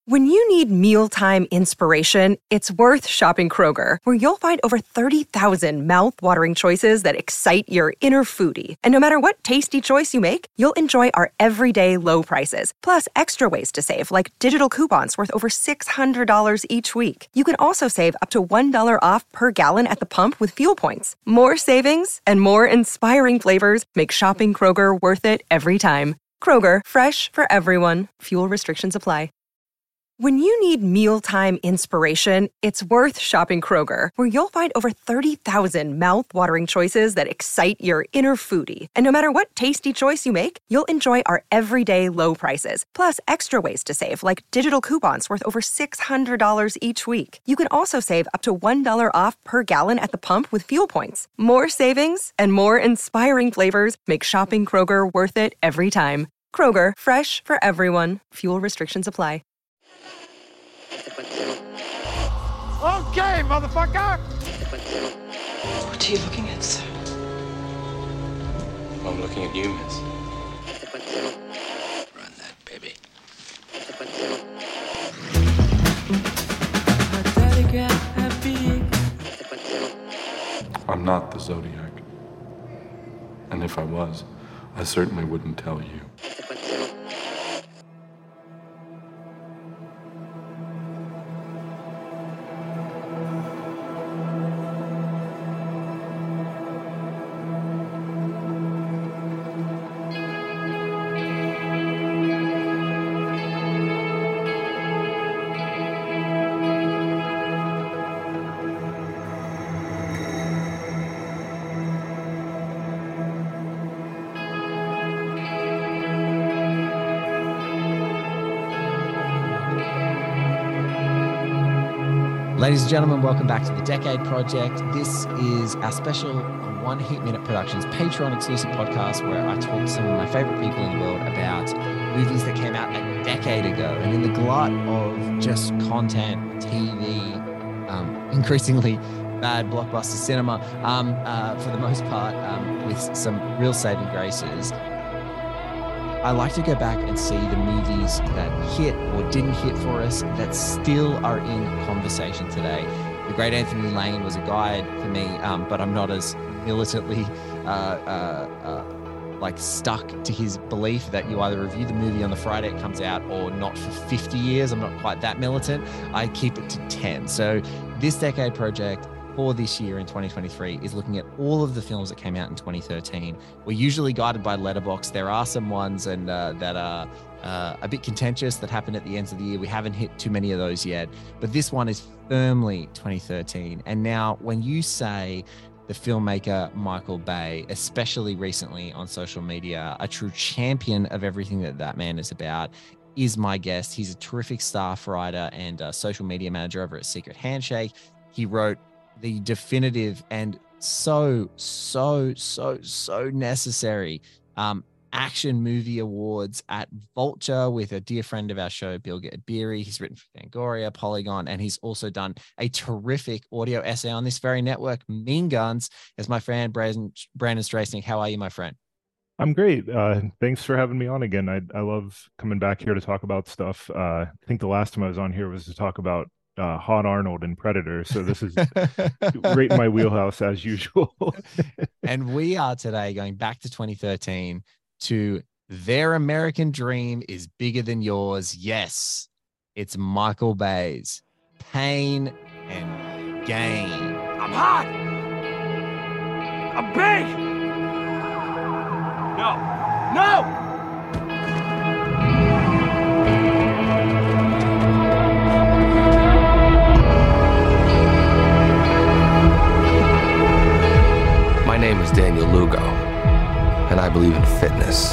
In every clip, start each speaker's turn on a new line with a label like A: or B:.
A: When you need mealtime inspiration, it's worth shopping Kroger, where you'll find over 30,000 mouth-watering choices that excite your inner foodie. And no matter what tasty choice you make, you'll enjoy our everyday low prices, plus extra ways to save, like digital coupons worth over $600 each week. You can also save up to $1 off per gallon at the pump with fuel points. More savings and more inspiring flavors make shopping Kroger worth it every time. Kroger, fresh for everyone. Fuel restrictions apply. When you need mealtime inspiration, it's worth shopping Kroger, where you'll find over 30,000 mouth-watering choices that excite your inner foodie. And no matter what tasty choice you make, you'll enjoy our everyday low prices, plus extra ways to save, like digital coupons worth over $600 each week. You can also save up to $1 off per gallon at the pump with fuel points. More savings and more inspiring flavors make shopping Kroger worth it every time. Kroger, fresh for everyone. Fuel restrictions apply.
B: Okay, motherfucker!
C: What are you looking at, sir?
D: I'm looking at you, miss.
E: Run that, baby.
F: I'm not the Zodiac. And if I was, I certainly wouldn't tell you.
G: Ladies and gentlemen, welcome back to The Decade Project. This is our special One Heat Minute Productions Patreon exclusive podcast where I talk to some of my favorite people in the world about movies that came out a decade ago. And in the glut of just content, TV, increasingly bad blockbuster cinema, for the most part, with some real saving graces, I like to go back and see the movies that hit or didn't hit for us that still are in conversation today. The great Anthony Lane was a guide for me, but I'm not as militantly stuck to his belief that you either review the movie on the Friday it comes out or not for 50 years. I'm not quite that militant. I keep it to 10. So this Decade Project for this year in 2023 is looking at all of the films that came out in 2013. We're usually guided by Letterboxd. There are some ones that are a bit contentious that happened at the end of the year. We haven't hit too many of those yet, but this one is firmly 2013. And now when you say the filmmaker Michael Bay, especially recently on social media, a true champion of everything that man is about, is my guest. He's a terrific staff writer and social media manager over at Secret Handshake. He wrote the definitive and so necessary action movie awards at Vulture with a dear friend of our show, Bill Beery. He's written for Fangoria, Polygon, and he's also done a terrific audio essay on this very network, Mean Guns, as my friend Brandon Strasnick. How are you, my friend?
H: I'm great. Thanks for having me on again. I love coming back here to talk about stuff. I think the last time I was on here was to talk about Hot Arnold and Predator. So this is right in my wheelhouse as usual.
G: And we are today going back to 2013 to Their American Dream is Bigger Than Yours. Yes, it's Michael Bay's Pain and Gain.
B: I'm hot! I'm big! No!
D: My name is Daniel Lugo, and I believe in fitness.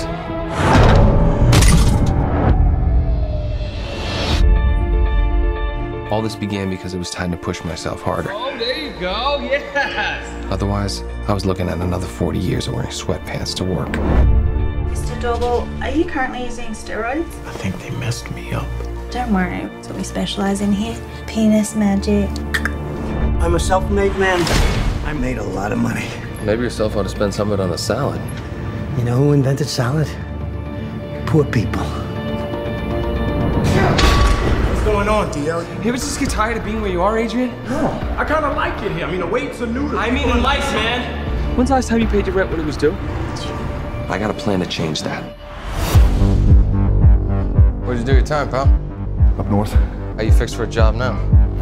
D: All this began because it was time to push myself harder.
I: Oh, there you go, yes!
D: Otherwise, I was looking at another 40 years of wearing sweatpants to work.
J: Mr. Doble, are you currently using steroids?
E: I think they messed me up.
J: Don't worry, that's what we specialize in here. Penis magic.
K: I'm a self-made man. I made a lot of money.
D: Maybe yourself ought to spend some of it on a salad.
K: You know who invented salad? Poor people.
B: What's going going on, DL?
I: You ever just get tired of being where you are, Adrian?
B: No, I kind of like it here. I mean, the waits are new to
I: I mean, in life, man. When's the last time you paid your rent when it was due?
D: I got a plan to change that.
L: Where'd you do your time, pal?
F: Up north.
L: How you fixed for a job now?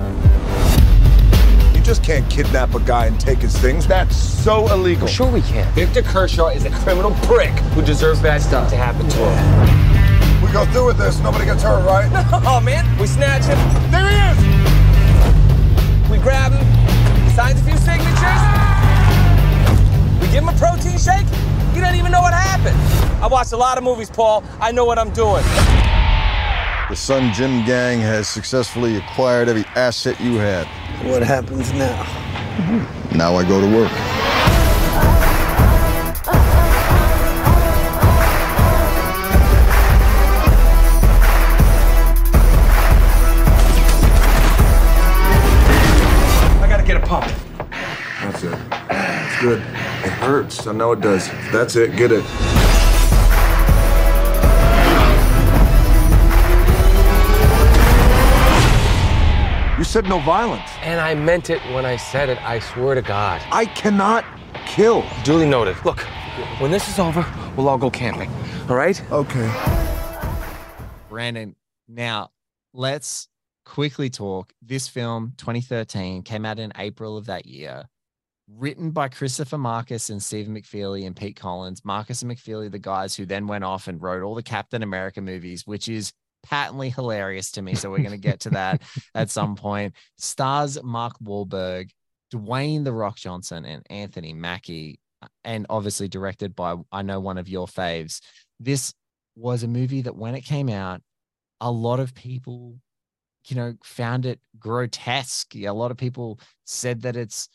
M: You just can't kidnap a guy and take his things. That's so illegal.
I: Sure we can. Victor Kershaw is a criminal prick who deserves bad stuff to happen to him.
M: We go through with this, nobody gets hurt, right?
I: Oh, man. We snatch him.
M: There he is!
I: We grab him. He signs a few signatures. We give him a protein shake. He doesn't even know what happened. I watched a lot of movies, Paul. I know what I'm doing.
M: The Sun Gym gang has successfully acquired every asset you had.
K: What happens now?
M: Now I go to work.
I: I gotta get a pump.
M: That's it. It's good. It hurts. I know it does. That's it. Get it. You said no violence.
I: And I meant it when I said it, I swear to God.
M: I cannot kill.
I: Duly noted. Look, when this is over, we'll all go camping, all right?
M: Okay.
G: Brandon, now let's quickly talk. This film, 2013, came out in April of that year. Written by Christopher Marcus and Stephen McFeely and Pete Collins. Marcus and McFeely, the guys who then went off and wrote all the Captain America movies, which is patently hilarious to me. So we're going to get to that at some point. Stars Mark Wahlberg, Dwayne "The Rock" Johnson, and Anthony Mackie, and obviously directed by, I know, one of your faves. This was a movie that when it came out, a lot of people, found it grotesque. A lot of people said that it's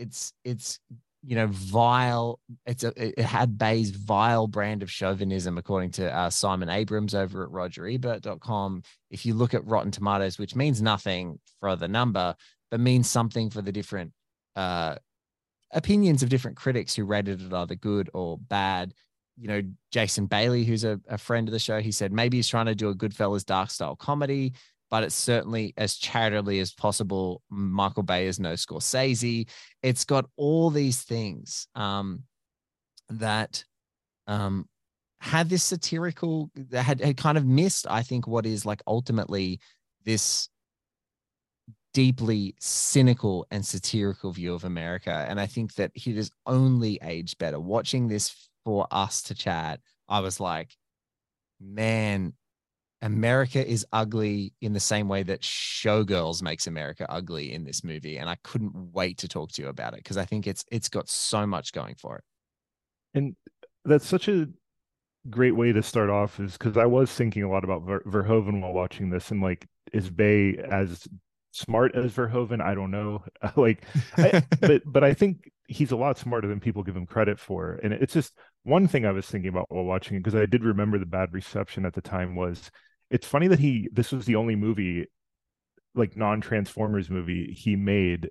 G: vile. It had Bay's vile brand of chauvinism, according to Simon Abrams over at RogerEbert.com. If you look at Rotten Tomatoes, which means nothing for the number, but means something for the different opinions of different critics who rated it either good or bad. Jason Bailey, who's a friend of the show, he said maybe he's trying to do a Goodfellas dark style comedy, but it's certainly as charitably as possible. Michael Bay is no Scorsese. It's got all these things that had this satirical, had kind of missed, I think, what is like ultimately this deeply cynical and satirical view of America. And I think that it has only aged better. Watching this for us to chat, I was like, man, America is ugly in the same way that Showgirls makes America ugly in this movie. And I couldn't wait to talk to you about it because I think it's got so much going for it.
H: And that's such a great way to start off, is because I was thinking a lot about Verhoeven while watching this, and like, is Bay as smart as Verhoeven? I don't know. But I think he's a lot smarter than people give him credit for. And it's just one thing I was thinking about while watching it, because I did remember the bad reception at the time, was it's funny that this was the only movie, like non-Transformers movie he made.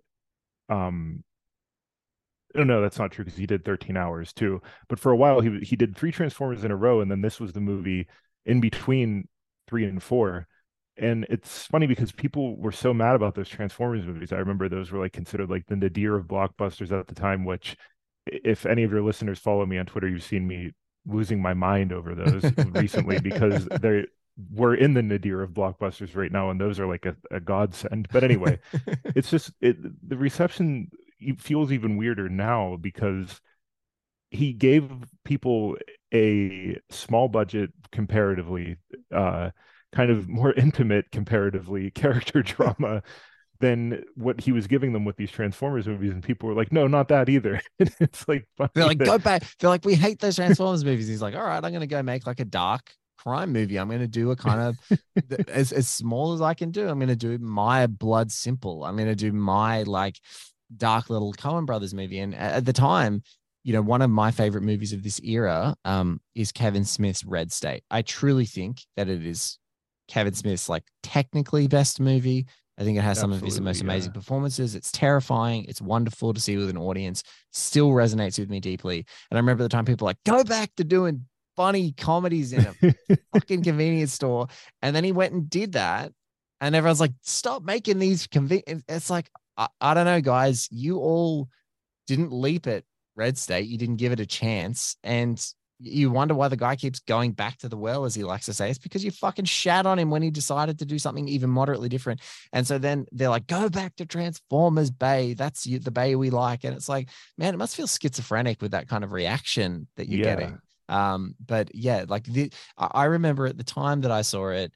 H: No, that's not true, because he did 13 Hours too. But for a while he did 3 Transformers in a row, and then this was the movie in between 3 and 4. And it's funny because people were so mad about those Transformers movies. I remember those were like considered like the nadir of blockbusters at the time, which, if any of your listeners follow me on Twitter, you've seen me losing my mind over those recently, because we're in the nadir of blockbusters right now, and those are like a godsend. But anyway, it's just the reception feels even weirder now, because he gave people a small budget, comparatively, kind of more intimate, comparatively, character drama than what he was giving them with these Transformers movies, and people were like, no, not that either. It's like,
G: they're like, go back. They're like, we hate those Transformers movies. He's like, all right, I'm going to go make like a dark crime movie. I'm going to do a kind of as small as I can do. I'm going to do my Blood Simple. I'm going to do my like dark little Coen Brothers movie. And at the time, one of my favorite movies of this era is Kevin Smith's Red State. I truly think that it is Kevin Smith's like technically best movie. I think it has some of his most amazing performances. It's terrifying. It's wonderful to see with an audience. Still resonates with me deeply. And I remember the time people were like, go back to doing funny comedies in a fucking convenience store. And then he went and did that. And everyone's like, stop making these it's like, I don't know, guys. You all didn't leap at Red State. You didn't give it a chance. And you wonder why the guy keeps going back to the well, as he likes to say. It's because you fucking shat on him when he decided to do something even moderately different. And so then they're like, go back to Transformers Bay. That's the Bay we like. And it's like, man, it must feel schizophrenic with that kind of reaction that you're getting. But yeah, like I remember at the time that I saw it,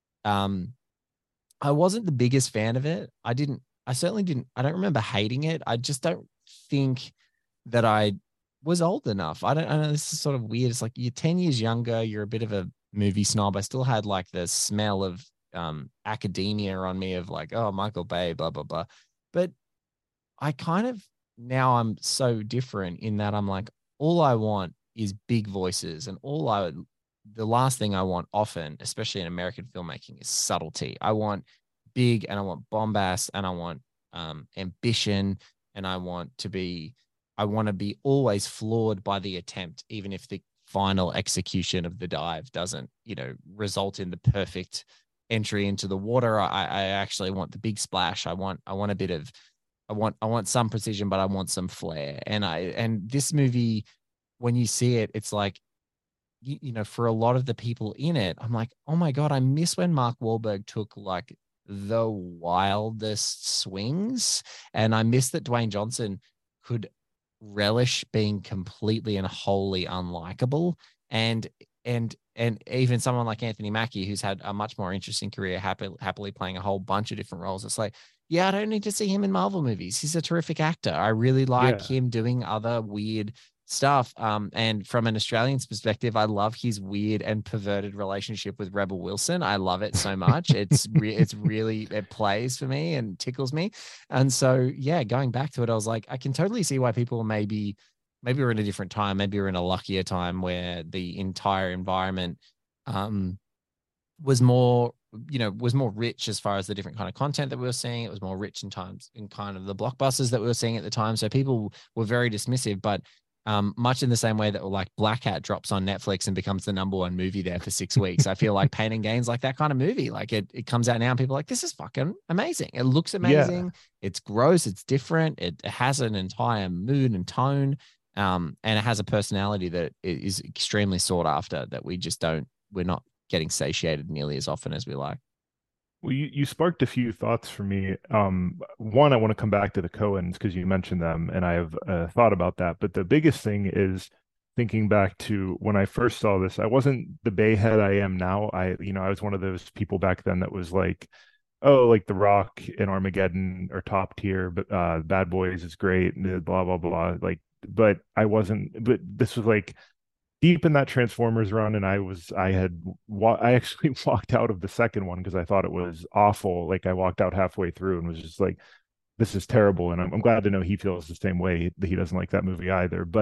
G: I wasn't the biggest fan of it. I don't remember hating it. I just don't think that I was old enough. I know this is sort of weird. It's like you're 10 years younger. You're a bit of a movie snob. I still had like the smell of academia on me of like, oh, Michael Bay, blah, blah, blah. But I kind of, now I'm so different in that I'm like, all I want is big voices, and the last thing I want often, especially in American filmmaking, is subtlety. I want big, and I want bombast, and I want ambition, and I want to be always floored by the attempt, even if the final execution of the dive doesn't, result in the perfect entry into the water. I actually want the big splash. I want a bit of, I want some precision, but I want some flair. And this movie, when you see it, it's like, for a lot of the people in it, I'm like, oh my God, I miss when Mark Wahlberg took like the wildest swings. And I miss that Dwayne Johnson could relish being completely and wholly unlikable. And even someone like Anthony Mackie, who's had a much more interesting career, happily playing a whole bunch of different roles. It's like, yeah, I don't need to see him in Marvel movies. He's a terrific actor. I really like him doing other weird stuff. And from an Australian's perspective, I love his weird and perverted relationship with Rebel Wilson. I love it so much. It's really, it plays for me and tickles me. And so, yeah, going back to it, I was like, I can totally see why people maybe we're in a different time. Maybe we're in a luckier time where the entire environment was more rich as far as the different kind of content that we were seeing. It was more rich in kind of the blockbusters that we were seeing at the time. So people were very dismissive, but much in the same way that like Black Hat drops on Netflix and becomes the #1 movie there for 6 weeks. I feel like Pain and Gain's like that kind of movie. Like it comes out now and people are like, this is fucking amazing. It looks amazing. Yeah. It's gross. It's different. It has an entire mood and tone. And it has a personality that is extremely sought after that we're not getting satiated nearly as often as we like.
H: Well, you sparked a few thoughts for me. One, I want to come back to the Coens because you mentioned them, and I have thought about that. But the biggest thing is thinking back to when I first saw this. I wasn't the Bay head I am now. I was one of those people back then that was like, oh, like The Rock and Armageddon are top tier, but Bad Boys is great, blah blah blah. Like, but I wasn't. But this was like deep in that Transformers run, and I actually walked out of the second one because I thought it was awful. Like I walked out halfway through and was just like, this is terrible. And I'm glad to know he feels the same way, that he doesn't like that movie either. But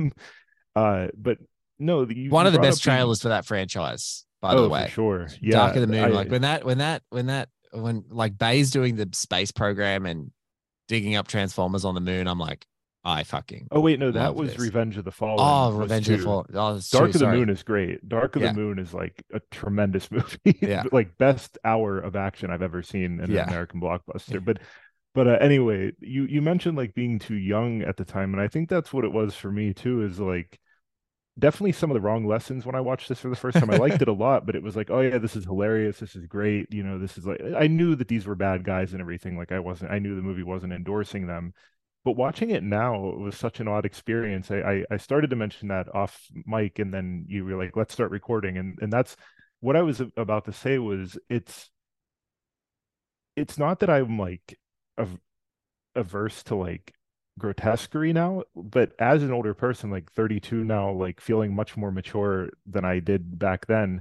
H: but no,
G: one of the best trailers for that franchise, by the way.
H: For sure. Yeah.
G: Dark of the Moon. Like when like Bay's doing the space program and digging up Transformers on the moon, I'm like, I fucking.
H: Oh wait, no, that was Revenge of the Fallen.
G: Oh, Revenge of the Fallen. Oh,
H: Dark of the Moon is great. Dark of the Moon is like a tremendous movie.
G: Yeah.
H: Like best hour of action I've ever seen in an American blockbuster. But anyway, you mentioned like being too young at the time, and I think that's what it was for me too. Is like definitely some of the wrong lessons when I watched this for the first time. I liked it a lot, but it was like, oh yeah, this is hilarious. This is great. This is like, I knew that these were bad guys and everything. Like I knew the movie wasn't endorsing them. But watching it now, it was such an odd experience. I started to mention that off mic, and then you were like, let's start recording. And that's what I was about to say was it's not that I'm like averse to like grotesquerie now, but as an older person, like 32 now, like feeling much more mature than I did back then,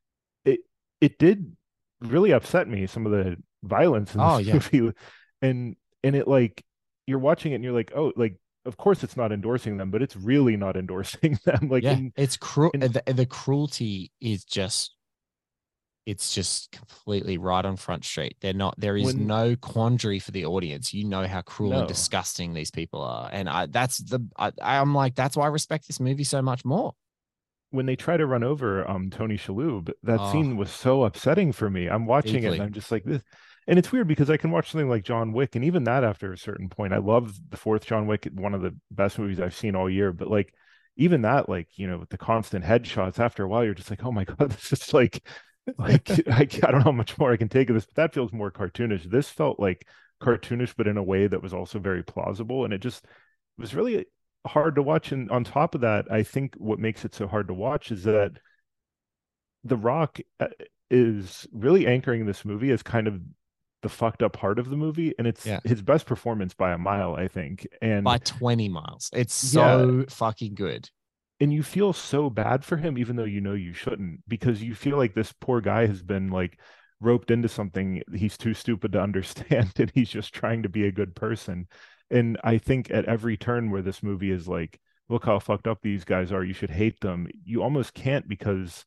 H: it did really upset me, some of the violence in this movie. And it like, you're watching it and you're like, oh, like, of course it's not endorsing them, but it's really not endorsing them. Like,
G: it's cruel. The cruelty is it's just completely right on Front Street. There is no quandary for the audience. You know how cruel and disgusting these people are. And I'm like, that's why I respect this movie so much more.
H: when they try to run over Tony Shalhoub, that
G: Oh,
H: scene was so upsetting for me. I'm watching it and
G: deeply.
H: I'm just like this. And it's weird because I can watch something like John Wick, and even that after a certain point, I love the fourth John Wick, one of the best movies I've seen all year. But like even that, like, with the constant headshots, after a while, you're just like, oh my God, this is like I don't know how much more I can take of this, but that feels more cartoonish. This felt like cartoonish, but in a way that was also very plausible. And it was really hard to watch. And on top of that, I think what makes it so hard to watch is that The Rock is really anchoring this movie as kind of the fucked up part of the movie, and it's
G: Yeah.
H: his best performance by a mile, I think. And
G: By 20 miles. It's
H: yeah,
G: so fucking good.
H: and you feel so bad for him, even though you shouldn't, because you feel like this poor guy has been like roped into something he's too stupid to understand, and he's just trying to be a good person. And I think at every turn where this movie is like, look how fucked up these guys are, you should hate them, you almost can't, because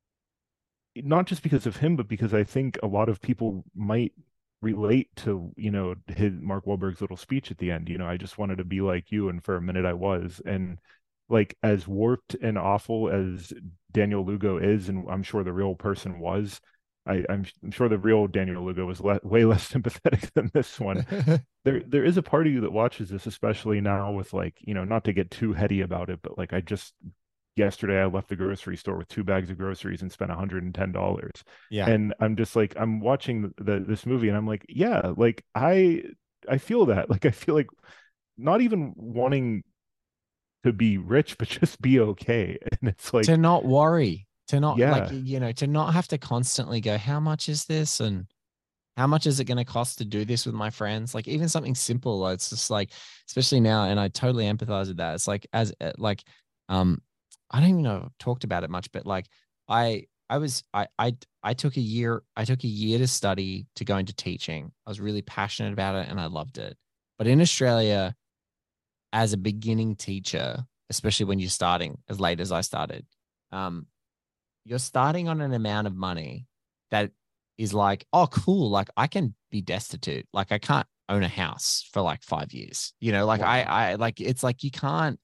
H: not just because of him, but because I think a lot of people might relate to, his Mark Wahlberg's little speech at the end. I just wanted to be like you, and for a minute I was. And like, as warped and awful as Daniel Lugo is, and I'm sure the real person was, I'm sure the real Daniel Lugo was way less sympathetic than this one. There is a part of you that watches this, especially now with, like, not to get too heady about it, but like, yesterday I left the grocery store with 2 bags of groceries and spent $110.
G: Yeah.
H: And I'm just like, I'm watching this movie and I'm like, yeah, like I feel that. Like, I feel like not even wanting to be rich, but just be okay. And it's like,
G: to not worry, to not
H: yeah,
G: like, to not have to constantly go, how much is this? And how much is it going to cost to do this with my friends? Like, even something simple, it's just like, especially now, and I totally empathize with that. It's like, I don't even know if I've talked about it much, but like I took a year to study to go into teaching. I was really passionate about it and I loved it. But in Australia, as a beginning teacher, especially when you're starting as late as I started, you're starting on an amount of money that is like, oh, cool. Like, I can be destitute. Like, I can't own a house for like 5 years, like,
H: wow.
G: I like, it's like, you can't,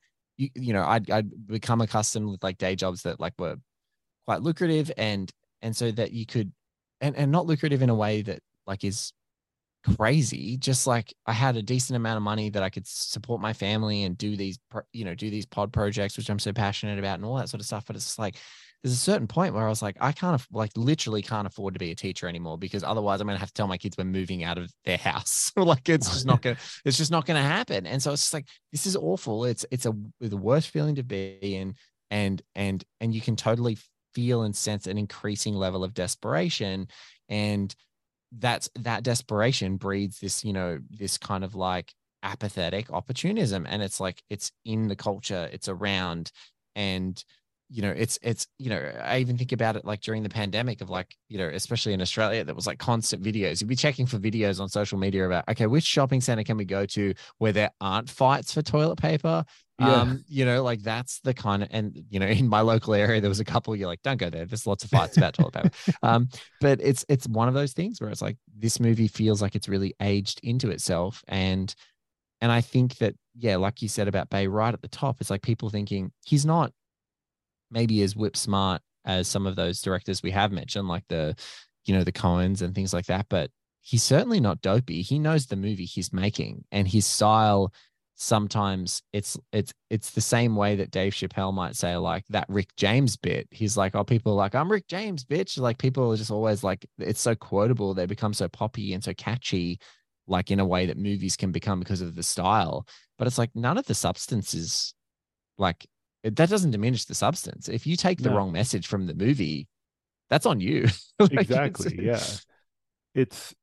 G: I'd become accustomed with like day jobs that like were quite lucrative, and so that you could, and not lucrative in a way that like is crazy, just like I had a decent amount of money that I could support my family and do these pod projects, which I'm so passionate about, and all that sort of stuff. But it's like, there's a certain point where I was like, I can't, like, literally can't afford to be a teacher anymore, because otherwise I'm going to have to tell my kids we're moving out of their house. Like, it's just not going to happen. And so it's just like, this is awful. It's the worst feeling to be in. And you can totally feel and sense an increasing level of desperation. And that desperation breeds this, this kind of like apathetic opportunism. And it's like, it's in the culture, it's around. And it's I even think about it like during the pandemic of like, especially in Australia, there was like constant videos. You'd be checking for videos on social media about, okay, which shopping center can we go to where there aren't fights for toilet paper?
H: Yeah.
G: Like, that's the kind of, and in my local area, there was a couple, you're like, don't go there. There's lots of fights about toilet paper. But it's one of those things where it's like, this movie feels like it's really aged into itself. And I think that, yeah, like you said about Bay right at the top, it's like people thinking he's not maybe as whip smart as some of those directors we have mentioned, like the Coens and things like that, but he's certainly not dopey. He knows the movie he's making, and his style, sometimes it's the same way that Dave Chappelle might say, like, that Rick James bit. He's like, oh, people are like, I'm Rick James, bitch. Like, people are just always like, it's so quotable. They become so poppy and so catchy, like, in a way that movies can become because of the style. But it's like, none of the substance is like, that doesn't diminish the substance. If you take the wrong message from the movie, that's on you. Like,
H: exactly. Yeah. It's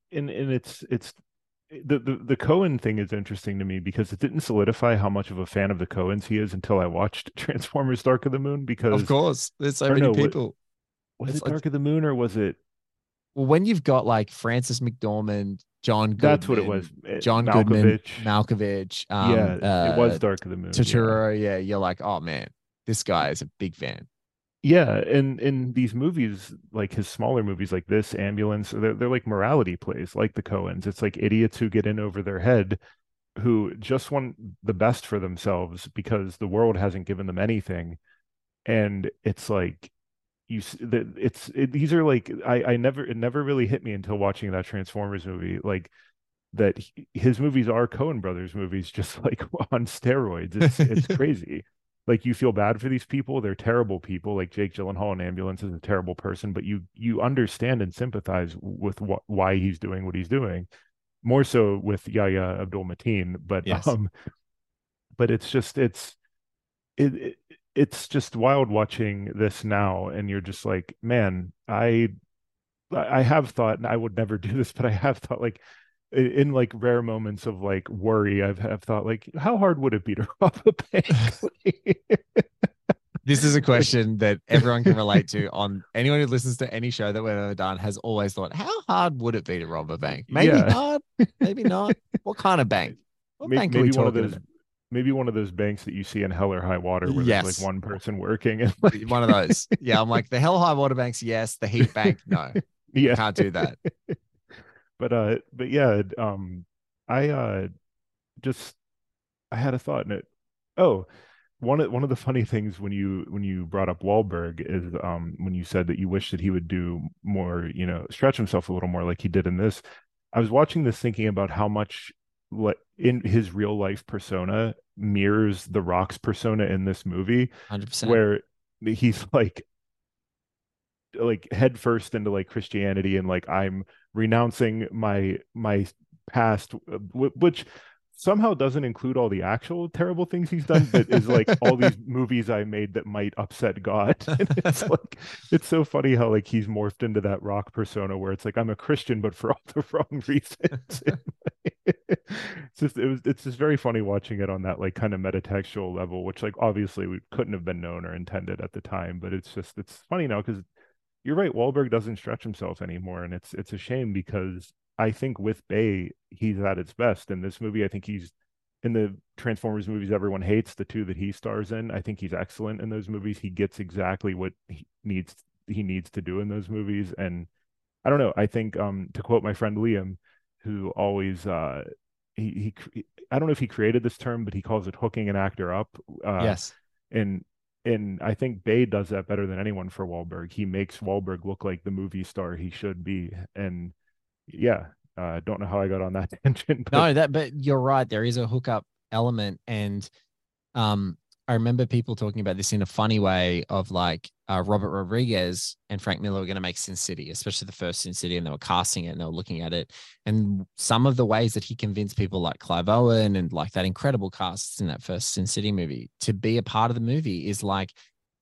H: the Coen thing is interesting to me, because it didn't solidify how much of a fan of the Coens he is until I watched Transformers Dark of the Moon, because
G: of course there's so many people.
H: Was it Dark of the Moon, or was it?
G: Well, when you've got like Frances McDormand, John Goodman,
H: that's what it was.
G: John Malkovich.
H: It was Dark of the Moon.
G: Turturro. Yeah, you're like, oh man, this guy is a big fan.
H: Yeah, and in these movies, like his smaller movies like this, Ambulance, they're like morality plays, like the Coens. It's like idiots who get in over their head, who just want the best for themselves because the world hasn't given them anything. and it's like these are like I never it never really hit me until watching that Transformers movie, like that his movies are Coen Brothers movies, just like on steroids. It's crazy. Like you feel bad for these people. They're terrible people. Like Jake Gyllenhaal in Ambulance is a terrible person, but you understand and sympathize with why he's doing what he's doing. More so with Yahya Abdul-Mateen, but
G: Yes.
H: but it's just wild watching this now, and you're just like, man, I have thought, and I would never do this, but I have thought, like, in like rare moments of like worry, have thought, like, how hard would it be to rob a bank?
G: This is a question that everyone can relate to. On anyone who listens to any show that we've ever done has always thought, how hard would it be to rob a bank? Maybe hard, maybe not. What kind of bank? What bank are we talking about?
H: Maybe one of those banks that you see in Hell or High Water where there's like one person working, and like...
G: one of those. Yeah, I'm like, the Hell High Water banks, yes. The Heat Bank, no.
H: Yeah,
G: can't do that.
H: But yeah, I had a thought in it. Oh, one of the funny things when you brought up Wahlberg is when you said that you wish that he would do more, stretch himself a little more like he did in this. I was watching this thinking about how much what in his real life persona mirrors The Rock's persona in this movie,
G: 100%.
H: where he's like head first into like Christianity, and like, I'm renouncing my past, which somehow doesn't include all the actual terrible things he's done, but is like all these movies I made that might upset God. And it's like, it's so funny how like he's morphed into that Rock persona where it's like, I'm a Christian, but for all the wrong reasons. It's just very funny watching it on that like kind of metatextual level, which like obviously we couldn't have been known or intended at the time, but it's funny now because you're right, Wahlberg doesn't stretch himself anymore, and it's a shame because I think with Bay, he's at its best. In this movie, I think he's in the Transformers movies everyone hates, the two that he stars in. I think he's excellent in those movies. He gets exactly what he needs to do in those movies. And I don't know. I think to quote my friend Liam, who always he I don't know if he created this term, but he calls it hooking an actor up.
G: Yes.
H: And I think Bay does that better than anyone for Wahlberg. He makes Wahlberg look like the movie star he should be. And yeah, don't know how I got on that tangent.
G: But you're right. There is a hookup element, and I remember people talking about this in a funny way of like Robert Rodriguez and Frank Miller were going to make Sin City, especially the first Sin City, and they were casting it and they were looking at it. And some of the ways that he convinced people like Clive Owen and like that incredible cast in that first Sin City movie to be a part of the movie is like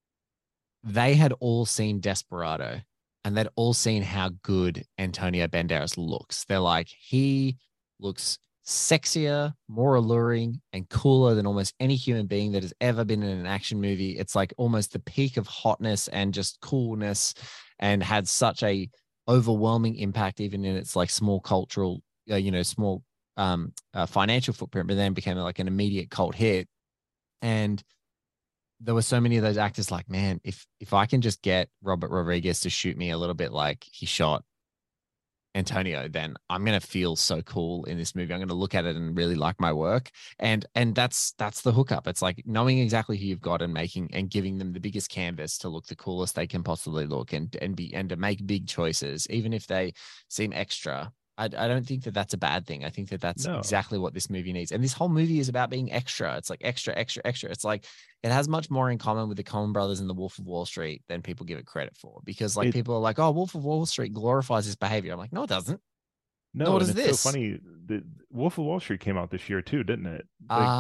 G: they had all seen Desperado and they'd all seen how good Antonio Banderas looks. They're like, he looks sexier, more alluring, and cooler than almost any human being that has ever been in an action movie. It's like almost the peak of hotness and just coolness, and had such a overwhelming impact even in its like small cultural, small financial footprint, but then became like an immediate cult hit. And there were so many of those actors like, man, if I can just get Robert Rodriguez to shoot me a little bit like he shot Antonio, then I'm going to feel so cool in this movie. I'm going to look at it and really like my work. And that's the hookup. It's like knowing exactly who you've got and giving them the biggest canvas to look the coolest they can possibly look and to make big choices, even if they seem extra. I don't think that that's a bad thing. I think that that's exactly what this movie needs. And this whole movie is about being extra. It's like extra, extra, extra. It's like it has much more in common with the Coen Brothers and the Wolf of Wall Street than people give it credit for. Because like people are like, oh, Wolf of Wall Street glorifies this behavior. I'm like, no, it doesn't.
H: No,
G: what is
H: this? It's so funny. The Wolf of Wall Street came out this year too, didn't it?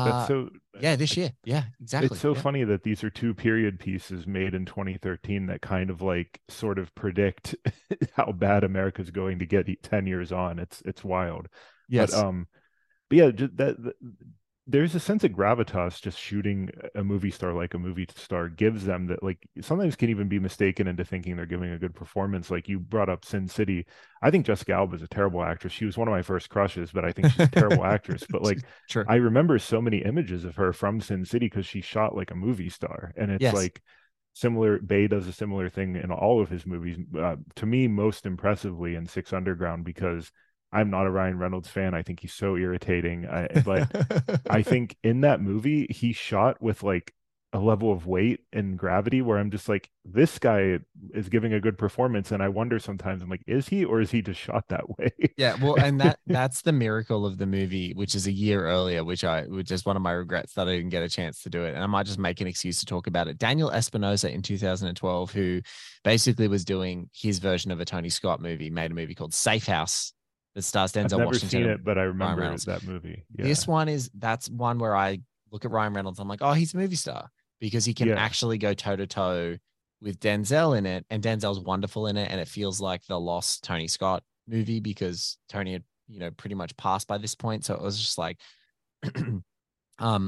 G: This year. Yeah, exactly.
H: It's so funny that these are two period pieces made in 2013 that kind of like sort of predict how bad America's going to get 10 years on. It's wild.
G: Yes.
H: But yeah, there's a sense of gravitas just shooting a movie star like a movie star gives them that, like, sometimes can even be mistaken into thinking they're giving a good performance. Like you brought up Sin City. I think Jessica Alba is a terrible actress. She was one of my first crushes, but I think she's a terrible actress. But like,
G: True.
H: I remember so many images of her from Sin City because she shot like a movie star. And it's like similar. Bay does a similar thing in all of his movies. To me, most impressively in Six Underground, because I'm not a Ryan Reynolds fan. I think he's so irritating. But I think in that movie, he shot with like a level of weight and gravity where I'm just like, this guy is giving a good performance, and I wonder sometimes, I'm like, is he, or is he just shot that way?
G: Yeah, well, and that's the miracle of the movie, which is a year earlier, which is one of my regrets that I didn't get a chance to do it. And I might just make an excuse to talk about it. Daniel Espinosa in 2012, who basically was doing his version of a Tony Scott movie, made a movie called Safe House that stars Denzel
H: I've never
G: Washington.
H: seen it, but I
G: Ryan
H: remember
G: Reynolds.
H: that movie. Yeah.
G: This that's one where I look at Ryan Reynolds, I'm like, oh, he's a movie star, because he can actually go toe to toe with Denzel in it, and Denzel's wonderful in it, and it feels like the lost Tony Scott movie because Tony had, pretty much passed by this point. So it was just like, I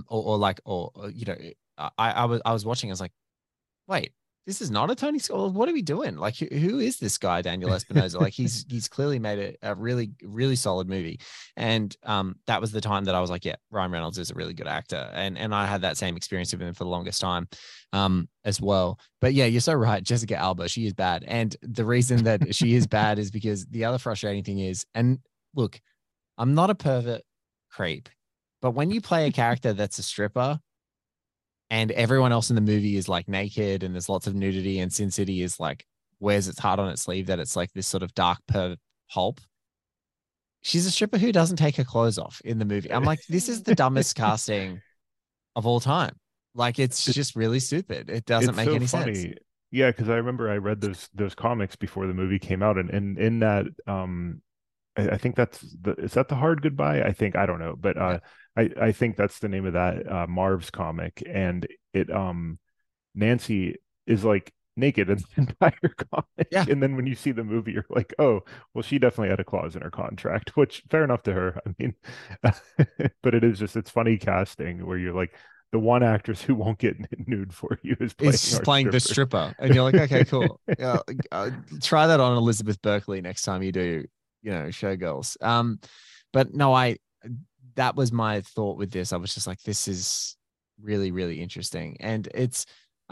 G: was watching, I was like, wait, this is not a Tony Scott. What are we doing? Like, who is this guy, Daniel Espinosa? Like, he's clearly made a really, really solid movie. And that was the time that I was like, yeah, Ryan Reynolds is a really good actor. And I had that same experience with him for the longest time as well. But yeah, you're so right. Jessica Alba, she is bad. And the reason that she is bad is because the other frustrating thing is, and look, I'm not a pervert creep, but when you play a character that's a stripper, and everyone else in the movie is like naked and there's lots of nudity, and Sin City is like, wears its heart on its sleeve, that it's like this sort of dark pulp. She's a stripper who doesn't take her clothes off in the movie. I'm like, this is the dumbest casting of all time. Like, it's just really stupid. It doesn't make any sense.
H: Yeah, because I remember I read those comics before the movie came out, and in that I think is that The Hard Goodbye? I don't know, but I think that's the name of that Marv's comic, and it Nancy is like naked in the entire comic, and then when you see the movie, you're like, oh, well, she definitely had a clause in her contract, which fair enough to her. I mean, but it's funny casting where you're like, the one actress who won't get nude for you is playing
G: the stripper, and you're like, okay, cool. Try that on Elizabeth Berkley next time you do, Showgirls. But no, that was my thought with this. I was just like, this is really, really interesting. And it's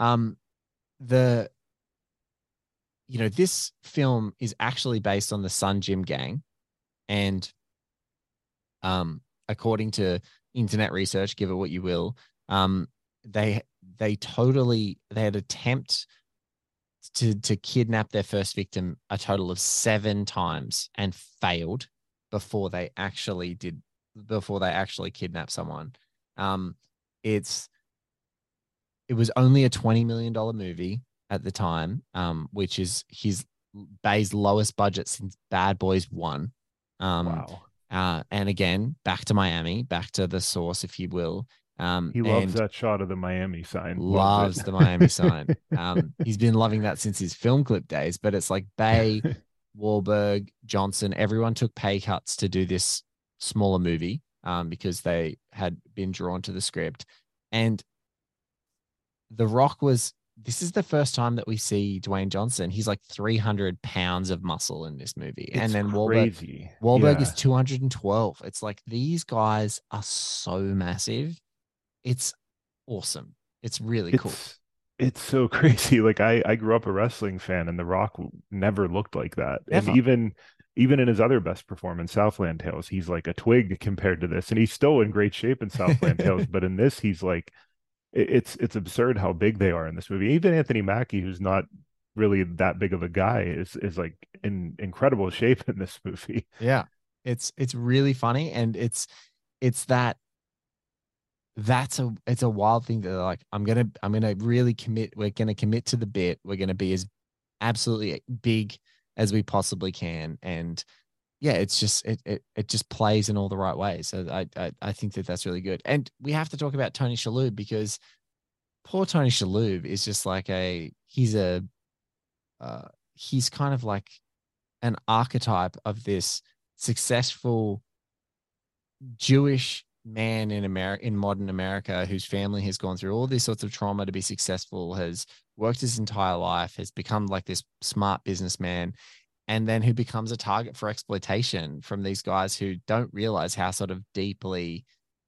G: this film is actually based on the Sun Gym Gang. And according to internet research, give it what you will, they had attempt to kidnap their first victim a total of 7 times and failed before they actually kidnapped someone. It was only a $20 million movie at the time, which is Bay's lowest budget since Bad Boys 1.
H: Wow.
G: And again, back to Miami, back to the source, if you will.
H: He loves that shot of the Miami sign.
G: Loves the Miami sign. He's been loving that since his film clip days, but it's like Bay, Wahlberg, Johnson, everyone took pay cuts to do this smaller movie because they had been drawn to the script. And The Rock this is the first time that we see Dwayne Johnson. He's like 300 pounds of muscle in this movie. And then Wahlberg is 212. It's like, these guys are so massive. It's awesome. It's really cool.
H: It's so crazy. Like, I grew up a wrestling fan, and The Rock never looked like that.
G: Never.
H: And even in his other best performance, Southland Tales, he's like a twig compared to this. And he's still in great shape in Southland Tales, but in this, he's like, it's absurd how big they are in this movie. Even Anthony Mackie, who's not really that big of a guy, is like in incredible shape in this movie.
G: Yeah. It's really funny. And it's a wild thing that, like, I'm gonna really commit. We're gonna commit to the bit. We're gonna be as absolutely big as we possibly can. And yeah, it's just it just plays in all the right ways. So I think that's really good. And we have to talk about Tony Shalhoub, because poor Tony Shalhoub is just like he's kind of like an archetype of this successful Jewish man in modern America, whose family has gone through all these sorts of trauma to be successful, has worked his entire life, has become like this smart businessman, and then who becomes a target for exploitation from these guys who don't realize how sort of deeply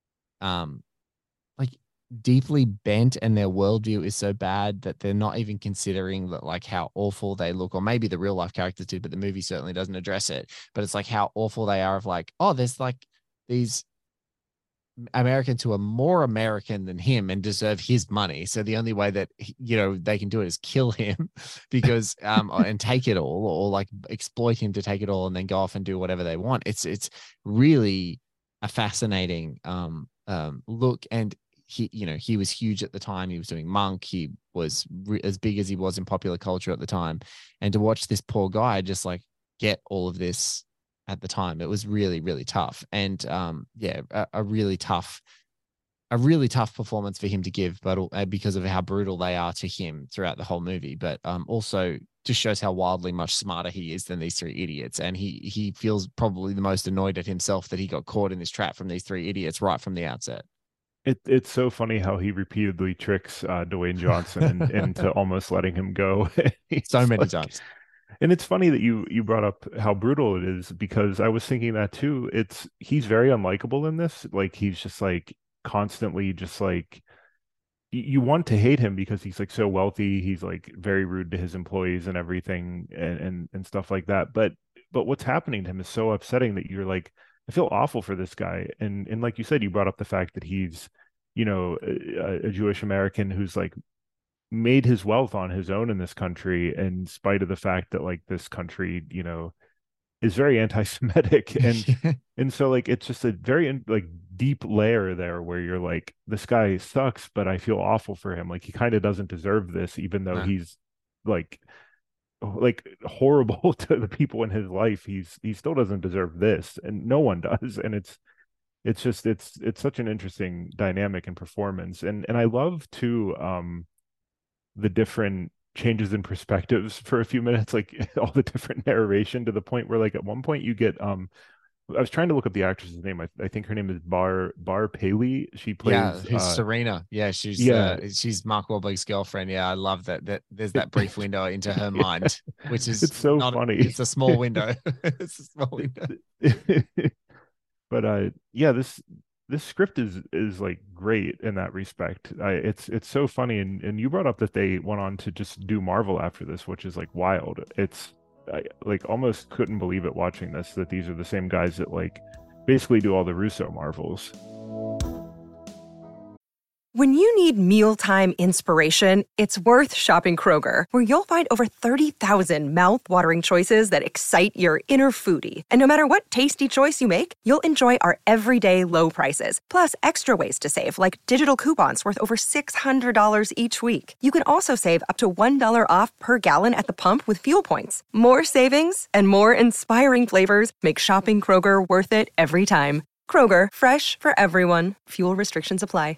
G: bent, and their worldview is so bad that they're not even considering that, like, how awful they look. Or maybe the real life characters do, but the movie certainly doesn't address it. But it's like how awful they are, of like, oh, there's like these Americans who are more American than him and deserve his money. So the only way that they can do it is kill him because and take it all, or like exploit him to take it all and then go off and do whatever they want. It's really a fascinating look. And he was huge at the time. He was doing Monk. He was as big as he was in popular culture at the time. And to watch this poor guy just like get all of this at the time, it was really, really tough. And a really tough performance for him to give, but because of how brutal they are to him throughout the whole movie. But also just shows how wildly much smarter he is than these three idiots. And he feels probably the most annoyed at himself that he got caught in this trap from these three idiots right from the outset.
H: It's so funny how he repeatedly tricks Dwayne Johnson into almost letting him go.
G: So many times.
H: And it's funny that you brought up how brutal it is, because I was thinking that too. He's very unlikable in this. Like, he's just like constantly just like, you want to hate him because he's like so wealthy. He's like very rude to his employees and everything and stuff like that. But what's happening to him is so upsetting that you're like, I feel awful for this guy. And like you said, you brought up the fact that he's, a Jewish American who's like made his wealth on his own in this country, in spite of the fact that like this country, is very anti-Semitic. And so like, it's just a very like deep layer there where you're like, this guy sucks, but I feel awful for him. Like, he kind of doesn't deserve this, even though he's like horrible to the people in his life. He still doesn't deserve this, and no one does. And it's such an interesting dynamic and performance. And I love too, the different changes in perspectives for a few minutes, like all the different narration, to the point where like at one point you get I was trying to look up the actress's name. I think her name is Bar Paley. She plays
G: who's Serena. She's Mark Wahlberg's girlfriend. Yeah, I love that there's that brief window into her mind, which is
H: it's so funny.
G: It's a small window. It's a small window.
H: But this script is like great in that respect. It's so funny, and you brought up that they went on to just do Marvel after this, which is like wild. I like almost couldn't believe it watching this, that these are the same guys that like basically do all the Russo Marvels.
A: When you need mealtime inspiration, it's worth shopping Kroger, where you'll find over 30,000 mouth-watering choices that excite your inner foodie. And no matter what tasty choice you make, you'll enjoy our everyday low prices, plus extra ways to save, like digital coupons worth over $600 each week. You can also save up to $1 off per gallon at the pump with fuel points. More savings and more inspiring flavors make shopping Kroger worth it every time. Kroger, fresh for everyone. Fuel restrictions apply.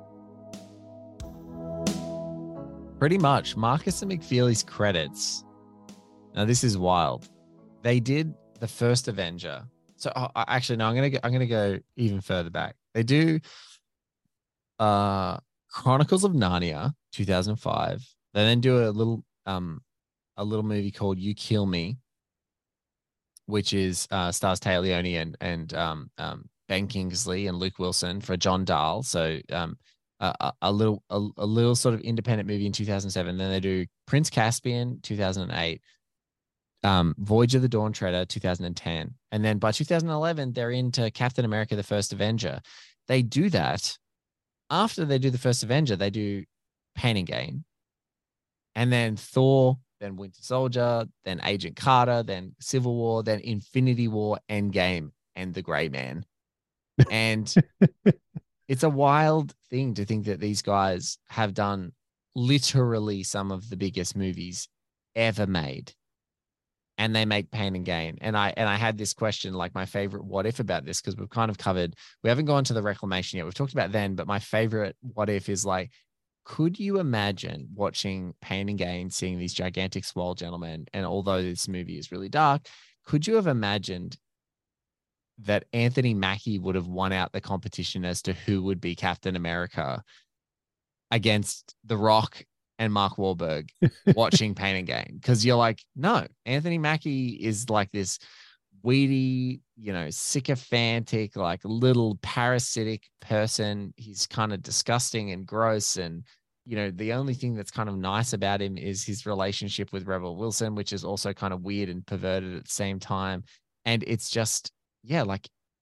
G: Pretty much, Marcus and McFeely's credits. Now this is wild. They did the first Avenger. So actually, no, I'm gonna go even further back. They do Chronicles of Narnia, 2005. They then do a little movie called You Kill Me, which is stars Taylor Leone and Ben Kingsley and Luke Wilson for John Dahl. So a little sort of independent movie in 2007. Then they do Prince Caspian, 2008, Voyage of the Dawn Treader, 2010. And then by 2011, they're into Captain America, the First Avenger. They do that. After they do the First Avenger, they do Pain and Gain. And then Thor, then Winter Soldier, then Agent Carter, then Civil War, then Infinity War, Endgame, and The Gray Man. And it's a wild thing to think that these guys have done literally some of the biggest movies ever made, and they make Pain and Gain. And I had this question, like my favorite what if about this, because we've kind of covered, we haven't gone to the Reclamation yet. We've talked about then, but my favorite what if is like, could you imagine watching Pain and Gain, seeing these gigantic swole gentlemen, and although this movie is really dark, could you have imagined that Anthony Mackie would have won out the competition as to who would be Captain America against The Rock and Mark Wahlberg watching Pain and Gain? Because you're like, no, Anthony Mackie is like this weedy, sycophantic, like little parasitic person. He's kind of disgusting and gross. And, the only thing that's kind of nice about him is his relationship with Rebel Wilson, which is also kind of weird and perverted at the same time. And it's just, yeah, like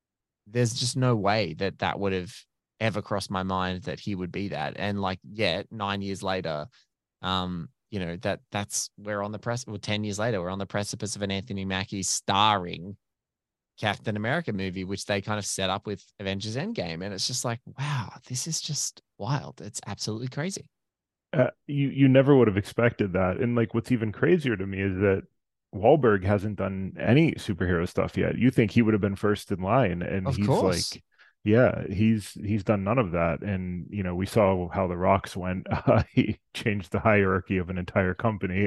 G: there's just no way that would have ever crossed my mind that he would be that. And like, yeah, 9 years later, that's we're on the press. Well, 10 years later, we're on the precipice of an Anthony Mackie starring Captain America movie, which they kind of set up with Avengers Endgame. And it's just like, wow, this is just wild. It's absolutely crazy.
H: You never would have expected that. And like, what's even crazier to me is that Wahlberg hasn't done any superhero stuff yet. You think he would have been first in line, and
G: Of
H: he's
G: course.
H: like, yeah, he's done none of that. And we saw how the Rocks went. He changed the hierarchy of an entire company.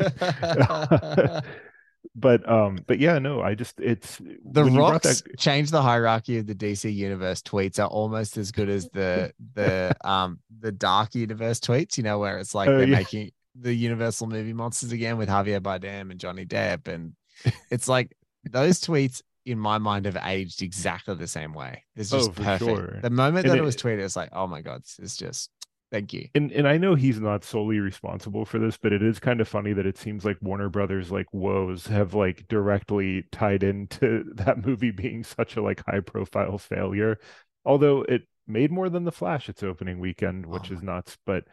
H: But yeah, no, it's
G: The
H: when you brought
G: Rocks changed the hierarchy of the DC universe tweets are almost as good as the Dark Universe tweets, where it's like they're making the Universal movie monsters again with Javier Bardem and Johnny Depp. And it's like those tweets in my mind have aged exactly the same way. It's just perfect.
H: Sure.
G: The moment that it was tweeted, it's like, oh my God, it's just thank you.
H: And I know he's not solely responsible for this, but it is kind of funny that it seems like Warner Brothers like woes have like directly tied into that movie being such a like high profile failure. Although it made more than The Flash its opening weekend, which is nuts. But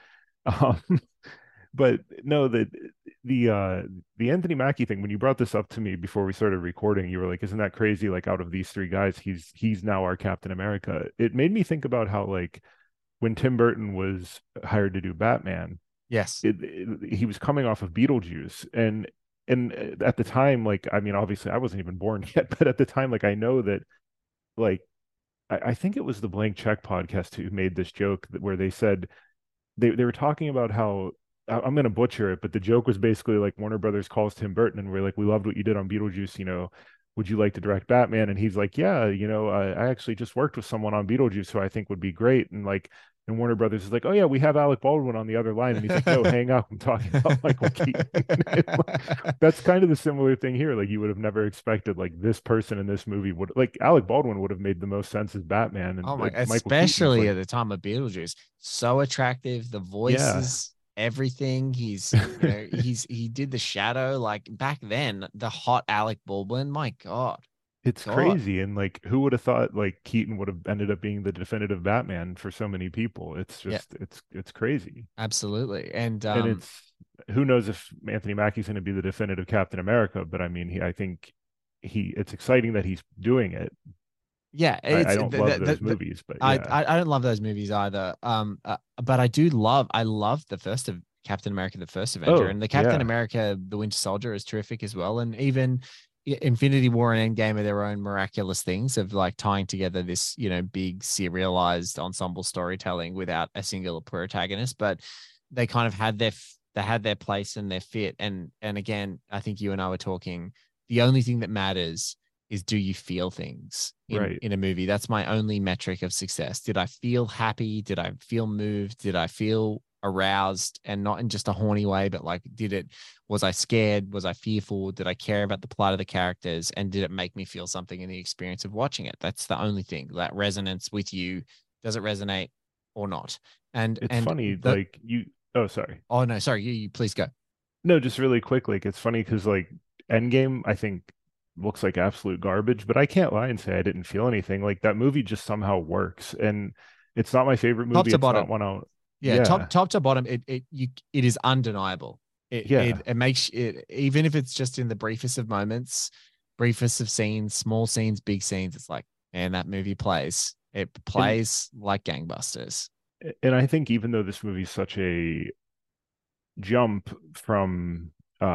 H: but no, the Anthony Mackie thing, when you brought this up to me before we started recording, you were like, isn't that crazy? Like, out of these three guys, he's now our Captain America. It made me think about how, like, when Tim Burton was hired to do Batman,
G: yes,
H: he was coming off of Beetlejuice, and at the time, like, I mean, obviously I wasn't even born yet, but at the time, like, I know that, like, I think it was the Blank Check podcast who made this joke where they said they were talking about how, I'm going to butcher it, but the joke was basically like Warner Brothers calls Tim Burton and we're like, we loved what you did on Beetlejuice, would you like to direct Batman? And he's like, yeah, I actually just worked with someone on Beetlejuice who I think would be great. And like, and Warner Brothers is like, oh yeah, we have Alec Baldwin on the other line. And he's like, no, hang up, I'm talking about Michael Keaton. That's kind of the similar thing here. Like, you would have never expected like this person in this movie would, like, Alec Baldwin would have made the most sense as Batman. And
G: oh my,
H: like,
G: especially
H: like,
G: at the time of Beetlejuice, so attractive. The voices, everything. He's he did the shadow. Like, back then, the hot Alec Baldwin, my God.
H: It's crazy. And like, who would have thought like Keaton would have ended up being the definitive Batman for so many people? It's just it's crazy.
G: Absolutely. And
H: it's, who knows if Anthony Mackie's going to be the definitive Captain America, but I mean, I think it's exciting that he's doing it.
G: Yeah,
H: I don't love those movies, but yeah.
G: I don't love those movies either. But I love the first of Captain America, the first Avenger, and the Captain America, the Winter Soldier is terrific as well. And even Infinity War and Endgame are their own miraculous things of like tying together this, big serialized ensemble storytelling without a single protagonist, but they kind of had their place and their fit. And again, I think you and I were talking, the only thing that matters is, do you feel things in a movie? That's my only metric of success. Did I feel happy? Did I feel moved? Did I feel aroused, and not in just a horny way, but like, was I scared? Was I fearful? Did I care about the plot of the characters? And did it make me feel something in the experience of watching it? That's the only thing. That resonance with you. Does it resonate or not? And
H: it's funny, like you, oh, sorry.
G: Oh no, sorry. You please go.
H: No, just really quick. Like, it's funny because like Endgame, I think, looks like absolute garbage, but I can't lie and say I didn't feel anything. Like, that movie just somehow works, and it's not my favorite movie.
G: Top to
H: it's
G: bottom.
H: Not one out.
G: Yeah, top to bottom, it is undeniable. It makes it, even if it's just in the briefest of moments, briefest of scenes, small scenes, big scenes. It's like, man, that movie plays. It plays like gangbusters.
H: And I think even though this movie is such a jump from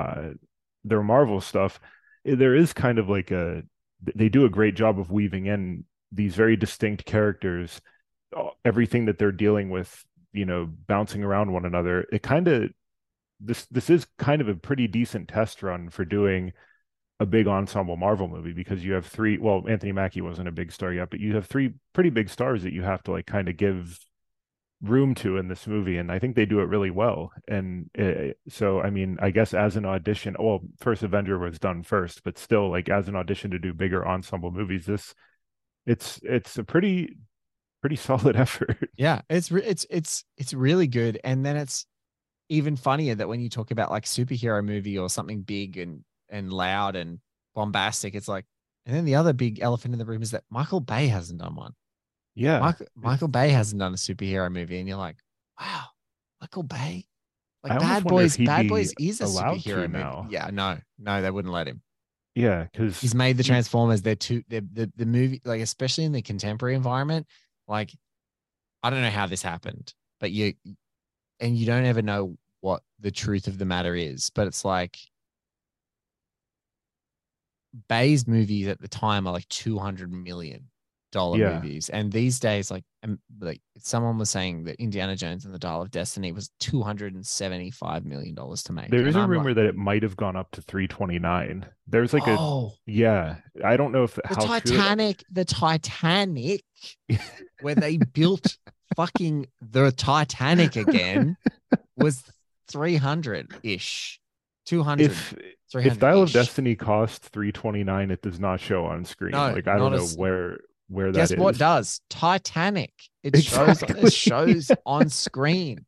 H: their Marvel stuff, there is kind of like they do a great job of weaving in these very distinct characters, everything that they're dealing with, bouncing around one another. It kind of, this is kind of a pretty decent test run for doing a big ensemble Marvel movie, because you have three, well, Anthony Mackie wasn't a big star yet, but you have three pretty big stars that you have to like kind of give room to in this movie. And I think they do it really well. And so, I mean, I guess as an audition, well, first Avenger was done first, but still, like, as an audition to do bigger ensemble movies, it's a pretty solid effort.
G: Yeah, it's really good. And then it's even funnier that when you talk about like superhero movie or something big and loud and bombastic, it's like, And then the other big elephant in the room is that Michael Bay hasn't done one.
H: Yeah.
G: Michael Bay hasn't done a superhero movie, and you're like, wow, Michael Bay. Like
H: I almost
G: Bad
H: wonder if
G: Boys,
H: he'd
G: Bad
H: be
G: Boys is a
H: allowed
G: superhero
H: to
G: movie.
H: now.
G: Yeah, no, they wouldn't let him.
H: Yeah, because
G: He's made the Transformers. The movie, like especially in the contemporary environment, like I don't know how this happened, but you don't ever know what the truth of the matter is. But it's like Bay's movies at the time are like $200 million movies, and these days, like someone was saying that Indiana Jones and the Dial of Destiny was $275 million to make.
H: There is a rumor that it might have gone up to 329. There's like I don't know if
G: the Titanic, where they built fucking the Titanic again, was 300-ish, 200.
H: If Dial of Destiny cost 329, it does not show on screen.
G: No,
H: like I don't know where that is.
G: Guess what does? Titanic. It
H: Exactly.
G: shows on screen.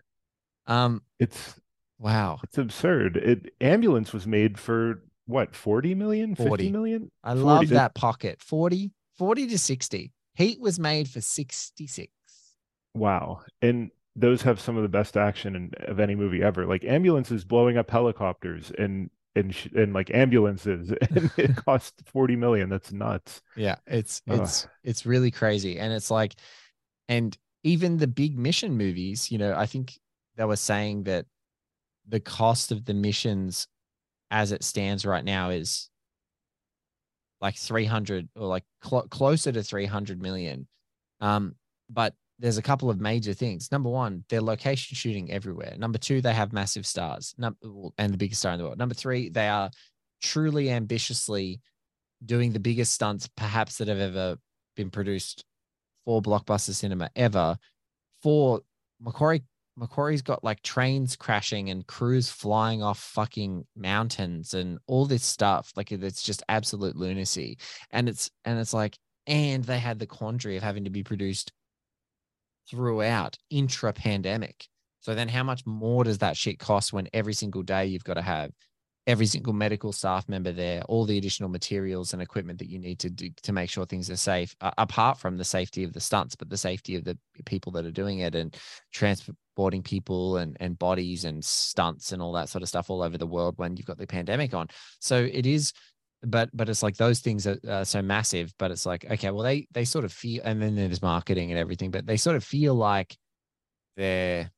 H: It's
G: wow.
H: It's absurd. Ambulance was made for what, 40 million, 50 million?
G: I love that pocket. 40 to 60. Heat was made for 66.
H: Wow. And those have some of the best action of any movie ever. Like Ambulance is blowing up helicopters and like ambulances, and it cost 40 million. That's nuts.
G: Yeah, it's really crazy. And it's like, and even the big mission movies, I think they were saying that the cost of the missions as it stands right now is like 300 or like closer to 300 million. But there's a couple of major things. Number one, they're location shooting everywhere. Number two, they have massive stars and the biggest star in the world. Number three, they are truly ambitiously doing the biggest stunts perhaps that have ever been produced for blockbuster cinema ever. For Macquarie's got like trains crashing and crews flying off fucking mountains and all this stuff. Like it's just absolute lunacy. And it's like, and they had the quandary of having to be produced throughout intra-pandemic. So then how much more does that shit cost when every single day you've got to have every single medical staff member there, all the additional materials and equipment that you need to do to make sure things are safe, apart from the safety of the stunts, but the safety of the people that are doing it and transporting people and bodies and stunts and all that sort of stuff all over the world when you've got the pandemic on. So it is, but it's like those things are so massive, but it's like, okay, well, they sort of feel, and then there's marketing and everything, but they sort of feel like they're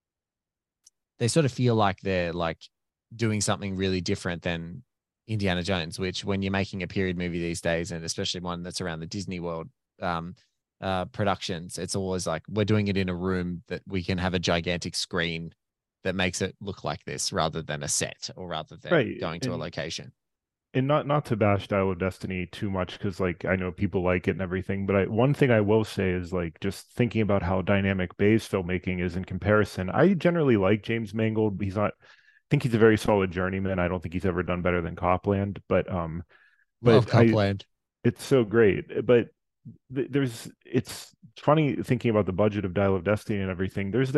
G: like doing something really different than Indiana Jones, which when you're making a period movie these days, and especially one that's around the Disney World productions, it's always like, we're doing it in a room that we can have a gigantic screen that makes it look like this rather than a set or rather than going to a location.
H: And not to bash Dial of Destiny too much, because like I know people like it and everything, but one thing I will say is like just thinking about how dynamic Bay's filmmaking is in comparison. I generally like James Mangold. I think he's a very solid journeyman. I don't think he's ever done better than Copland, but
G: love Copland.
H: It's so great. But it's funny thinking about the budget of Dial of Destiny and everything. There's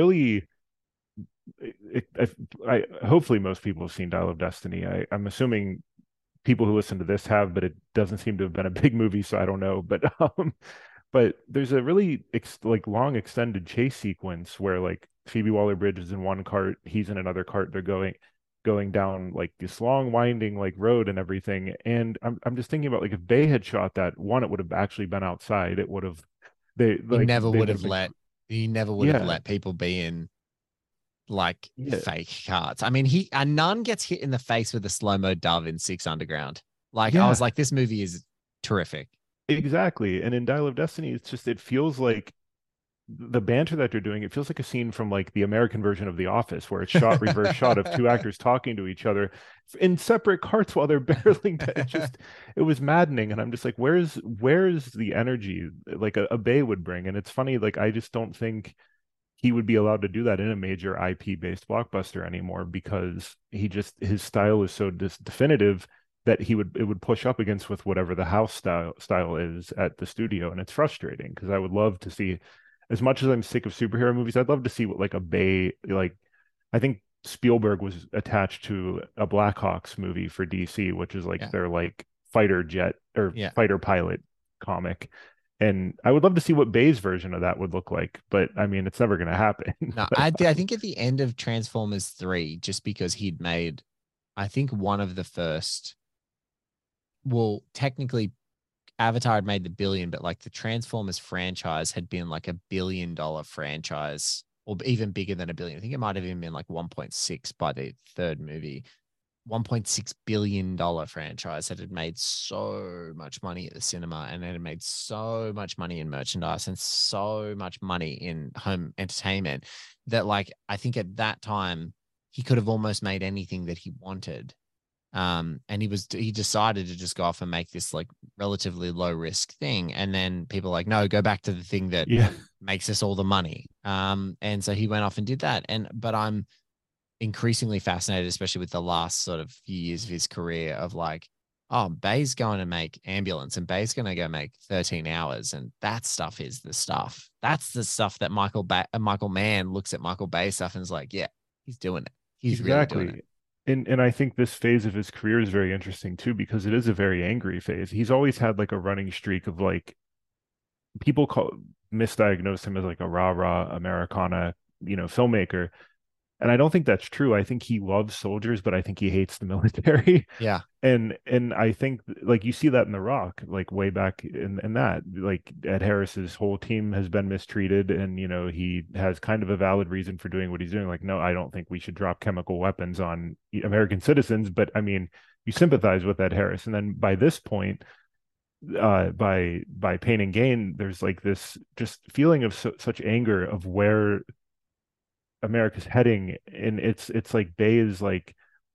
H: hopefully most people have seen Dial of Destiny. I'm assuming people who listen to this have, but it doesn't seem to have been a big movie, so I don't know. But there's a really long extended chase sequence where like Phoebe Waller-Bridge is in one cart, he's in another cart. They're going down like this long winding like road and everything. And I'm just thinking about like if Bay had shot that one, it would have actually been outside. It would have he never would have
G: let people be in like fake carts. I mean, a nun gets hit in the face with a slow-mo dove in Six Underground. Like I was like, this movie is terrific.
H: Exactly. And in Dial of Destiny, it feels like the banter that they're doing, it feels like a scene from like the American version of The Office, where it's reverse shot of two actors talking to each other in separate carts while they're barreling. It was maddening. And I'm just like, where's the energy like a Bay would bring? And it's funny, like I just don't think he would be allowed to do that in a major IP based blockbuster anymore, because his style is so definitive that it would push up against with whatever the house style is at the studio. And it's frustrating because I would love to see, as much as I'm sick of superhero movies, I'd love to see what like a Bay, like I think Spielberg was attached to a Blackhawks movie for DC, which is like their like fighter jet or fighter pilot comic. And I would love to see what Bay's version of that would look like, but I mean, it's never going to happen.
G: No, I think at the end of Transformers 3, just because he'd made, I think one of the first, well, technically Avatar had made the billion, but like the Transformers franchise had been like $1 billion franchise, or even bigger than $1 billion. I think it might have even been like 1.6 by the third movie. $1.6 billion franchise that had made so much money at the cinema, and it had made so much money in merchandise and so much money in home entertainment that, like, I think at that time he could have almost made anything that he wanted. And he decided to just go off and make this like relatively low risk thing. And then people were like, no, go back to the thing that makes us all the money. And so he went off and did that. But I'm increasingly fascinated, especially with the last sort of few years of his career, of like, oh, Bay's going to make Ambulance and Bay's going to go make 13 Hours. And that stuff is the stuff. That's the stuff that Michael Mann looks at Michael Bay stuff and is like, yeah, he's doing it. He's really doing it.
H: And I think this phase of his career is very interesting too, because it is a very angry phase. He's always had like a running streak of like, people misdiagnose him as like a rah-rah Americana, filmmaker. And I don't think that's true. I think he loves soldiers, but I think he hates the military.
G: Yeah.
H: And I think like you see that in The Rock, like way back in that, like Ed Harris's whole team has been mistreated, and he has kind of a valid reason for doing what he's doing. Like, no, I don't think we should drop chemical weapons on American citizens, but I mean, you sympathize with Ed Harris. And then by this point, by Pain and Gain, there's like this just feeling of such anger of where America's heading, and it's like Bay is like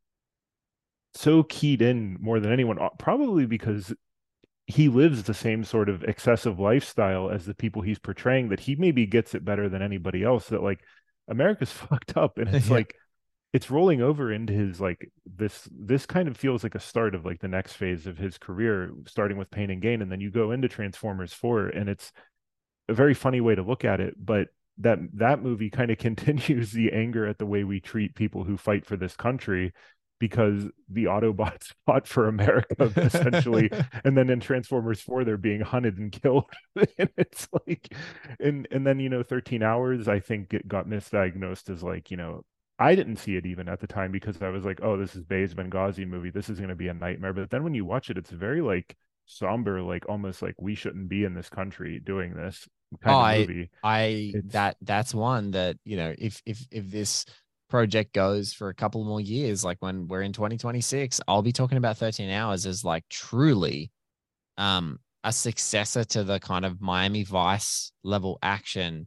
H: so keyed in more than anyone, probably because he lives the same sort of excessive lifestyle as the people he's portraying, that he maybe gets it better than anybody else, that like America's fucked up, and it's like it's rolling over into his like this kind of feels like a start of like the next phase of his career, starting with Pain and Gain, and then you go into Transformers 4, and it's a very funny way to look at it, but that movie kind of continues the anger at the way we treat people who fight for this country, because the Autobots fought for America essentially, and then in Transformers 4 they're being hunted and killed. And it's like, and then 13 Hours, I think it got misdiagnosed as like, I didn't see it even at the time, because I was like, oh, this is Bay's Benghazi movie, this is going to be a nightmare. But then when you watch it, it's very like somber, like almost like we shouldn't be in this country doing this kind of movie.
G: That's one that, if this project goes for a couple more years, like when we're in 2026, I'll be talking about 13 Hours as like truly a successor to the kind of Miami Vice level action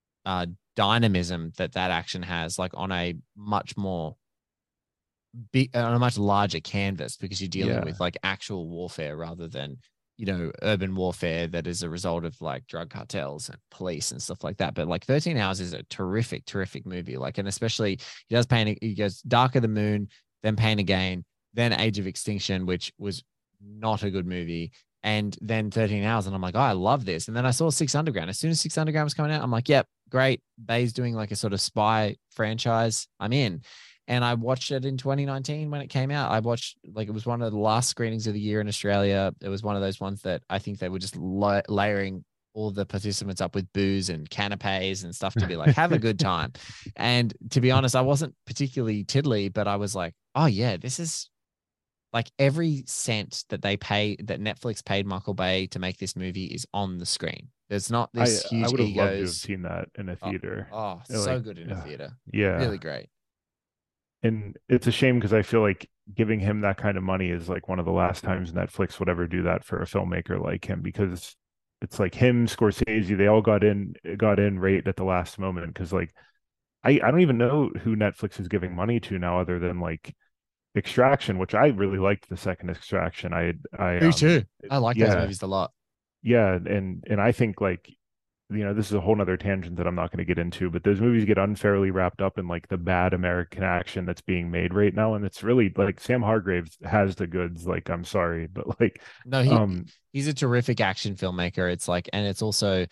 G: dynamism that action has, like on a much more on a much larger canvas, because you're dealing with like actual warfare rather than urban warfare that is a result of like drug cartels and police and stuff like that. But like 13 Hours is a terrific movie. Like, and especially he goes Dark of the Moon, then Pain Again, then Age of Extinction, which was not a good movie, and then 13 Hours. And I'm like, oh, I love this. And then I saw Six Underground. As soon as Six Underground was coming out, I'm like, yep, great. Bay's doing like a sort of spy franchise. I'm in. And I watched it in 2019 when it came out. I watched, like, it was one of the last screenings of the year in Australia. It was one of those ones that I think they were just layering all the participants up with booze and canapes and stuff to be like, have a good time. And to be honest, I wasn't particularly tiddly, but I was like, oh yeah, this is like every cent that Netflix paid Michael Bay to make this movie is on the screen. There's not this huge egos.
H: I would have loved to have seen that in a theater.
G: So good in a theater.
H: Yeah.
G: Really great.
H: And it's a shame, because I feel like giving him that kind of money is like one of the last times Netflix would ever do that for a filmmaker like him, because it's like him, Scorsese, they all got in right at the last moment. Because like I don't even know who Netflix is giving money to now, other than like Extraction, which I really liked the second Extraction.
G: Me too. I like those movies a lot.
H: Yeah, and I think like, this is a whole nother tangent that I'm not going to get into, but those movies get unfairly wrapped up in like the bad American action that's being made right now. And it's really like Sam Hargrave has the goods. Like, I'm sorry, but like,
G: no, he's a terrific action filmmaker. It's like, and it's also,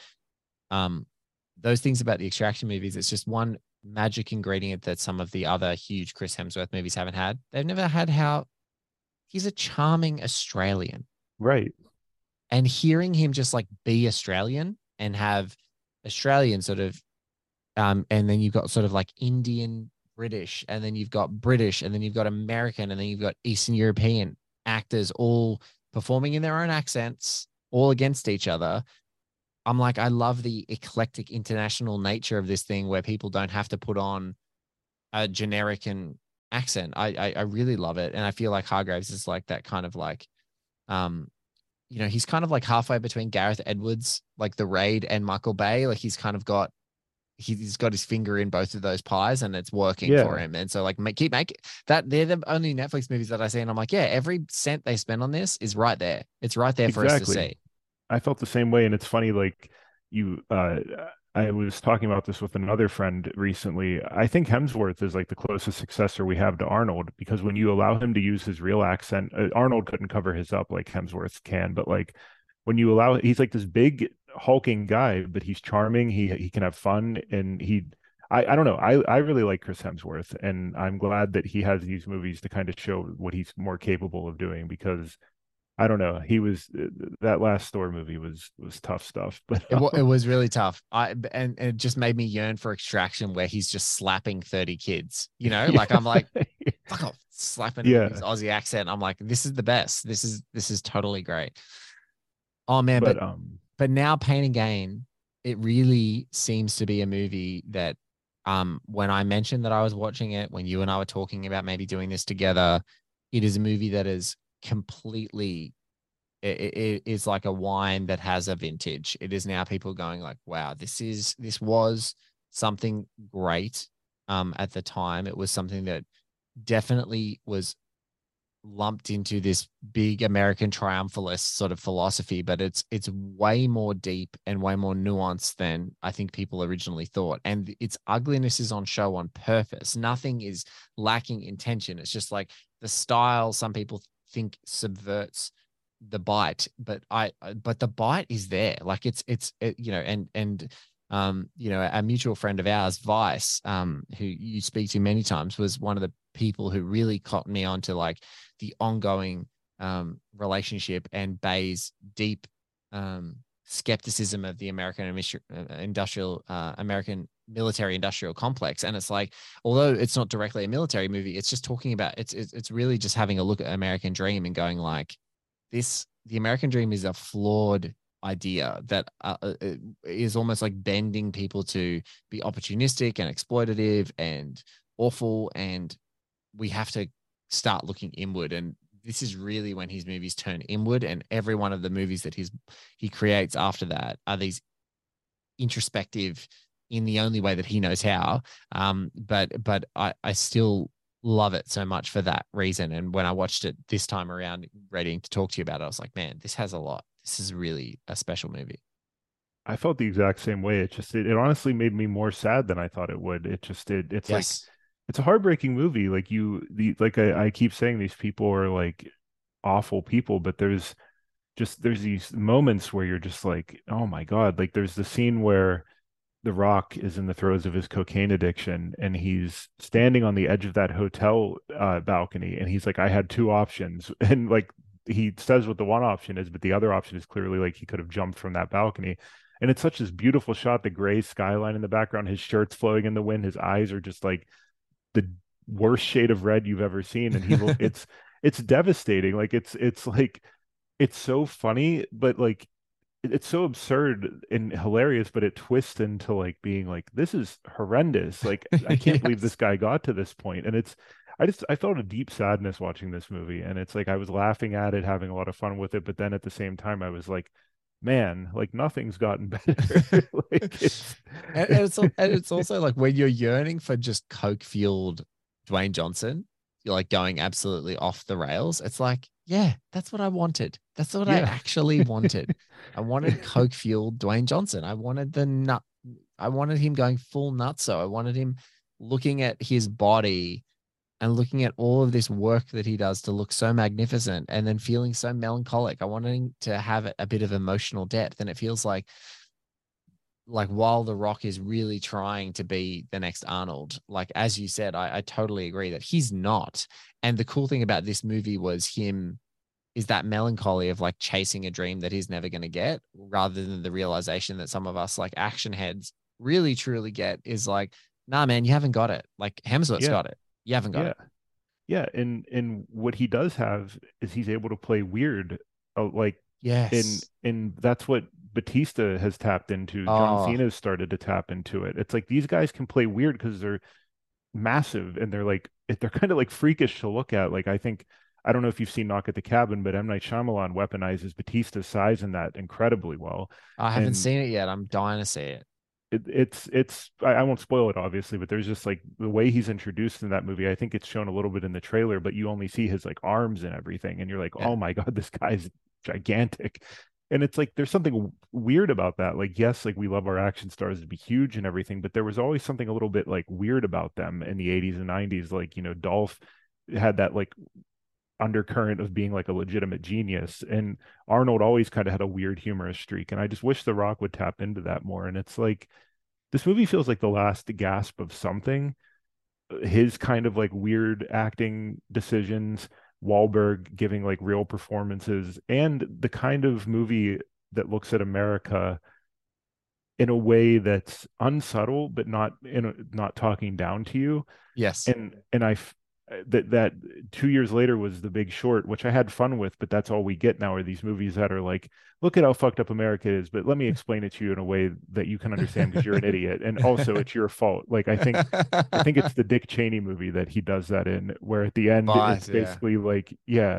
G: those things about the Extraction movies, it's just one magic ingredient that some of the other huge Chris Hemsworth movies haven't had. They've never had how he's a charming Australian.
H: Right.
G: And hearing him just like be Australian and have Australian sort of, and then you've got sort of like Indian British, and then you've got British, and then you've got American, and then you've got Eastern European actors all performing in their own accents, all against each other. I'm like, I love the eclectic international nature of this thing where people don't have to put on a generic accent. I really love it. And I feel like Hargreaves is like that kind of like, he's kind of like halfway between Gareth Edwards, like The Raid, and Michael Bay. Like he's got his finger in both of those pies, and it's working for him. And so like keep making that. They're the only Netflix movies that I see, and I'm like, yeah, every cent they spend on this is right there. It's right there for us to see.
H: I felt the same way. And it's funny, like I was talking about this with another friend recently. I think Hemsworth is like the closest successor we have to Arnold, because when you allow him to use his real accent, Arnold couldn't cover his up like Hemsworth can, but like when you allow, he's like this big hulking guy, but he's charming. He can have fun, and I don't know. I really like Chris Hemsworth, and I'm glad that he has these movies to kind of show what he's more capable of doing, because I don't know. That last Thor movie was tough stuff, but
G: it was really tough. And it just made me yearn for Extraction, where he's just slapping 30 kids, like I'm like, fuck off, slapping his Aussie accent. I'm like, this is the best. This is totally great. Oh man. But now Pain and Gain, it really seems to be a movie that, when I mentioned that I was watching it, when you and I were talking about maybe doing this together, it is a movie that is completely, it is like a wine that has a vintage. It is now people going like, wow, this was something great. At the time, it was something that definitely was lumped into this big American triumphalist sort of philosophy, but it's way more deep and way more nuanced than I think people originally thought. And its ugliness is on show on purpose. Nothing is lacking intention. It's just like the style, some people think subverts the bite, but the bite is there. Like it's a mutual friend of ours, Vice, who you speak to many times, was one of the people who really caught me onto like the ongoing relationship and Bay's deep skepticism of the American American military industrial complex. And it's like, although it's not directly a military movie, it's just talking about it's really just having a look at American Dream and going like, the American Dream is a flawed idea that is almost like bending people to be opportunistic and exploitative and awful, and we have to start looking inward. And this is really when his movies turn inward, and every one of the movies that he creates after that are these introspective in the only way that he knows how. But I still love it so much for that reason. And when I watched it this time around, ready to talk to you about it, I was like, man, this has a lot. This is really a special movie.
H: I felt the exact same way. It honestly made me more sad than I thought it would. It's like, it's a heartbreaking movie. Like I keep saying, these people are like awful people, but there's these moments where you're just like, oh my God. Like there's the scene where The Rock is in the throes of his cocaine addiction, and he's standing on the edge of that hotel balcony, and he's like, I had two options. And like, he says what the one option is, but the other option is clearly like he could have jumped from that balcony. And it's such this beautiful shot, the gray skyline in the background, his shirt's flowing in the wind, his eyes are just like the worst shade of red you've ever seen. And it's devastating. Like it's like, it's so funny, but like it's so absurd and hilarious, but it twists into like being like, this is horrendous. Like I can't believe this guy got to this point. And I felt a deep sadness watching this movie, and it's like I was laughing at it, having a lot of fun with it, but then at the same time I was like, man, like nothing's gotten better. Like
G: it's also like when you're yearning for just coke fueled Dwayne Johnson, you're like going absolutely off the rails. It's like, yeah, that's what I wanted. That's what I actually wanted. I wanted coke fueled Dwayne Johnson. I wanted I wanted him going full nutso. I wanted him looking at his body and looking at all of this work that he does to look so magnificent, and then feeling so melancholic. I wanted him to have a bit of emotional depth. And it feels like like while The Rock is really trying to be the next Arnold, like as you said, I totally agree that he's not. And the cool thing about this movie was him is that melancholy of like chasing a dream that he's never going to get, rather than the realization that some of us like action heads really truly get is like, nah, man, you haven't got it. Like Hemsworth's got it. You haven't got it.
H: Yeah. And what he does have is he's able to play weird. Like,
G: yes.
H: And that's what Batista has tapped into. John Cena's started to tap into it. It's like these guys can play weird because they're massive and they're kind of like freakish to look at. Like, I don't know if you've seen Knock at the Cabin, but M. Night Shyamalan weaponizes Batista's size in that incredibly well.
G: I haven't seen it yet. I'm dying to see it.
H: I won't spoil it obviously, but there's just like the way he's introduced in that movie. I think it's shown a little bit in the trailer, but you only see his like arms and everything, and you're like, oh my God, this guy's gigantic. And it's like there's something weird about that. Like, yes, like we love our action stars to be huge and everything, but there was always something a little bit like weird about them in the 80s and 90s. Like, you know, Dolph had that like undercurrent of being like a legitimate genius, and Arnold always kind of had a weird humorous streak, and I just wish The Rock would tap into that more. And it's like this movie feels like the last gasp of something. His kind of like weird acting decisions, Wahlberg giving like real performances, and the kind of movie that looks at America in a way that's unsubtle but not talking down to you.
G: Yes.
H: And that 2 years later was The Big Short, which I had fun with, but that's all we get now are these movies that are like, look at how fucked up America is, but let me explain it to you in a way that you can understand because you're an idiot, and also it's your fault. Like I think it's the Dick Cheney movie that he does that in, where at the end it's basically like,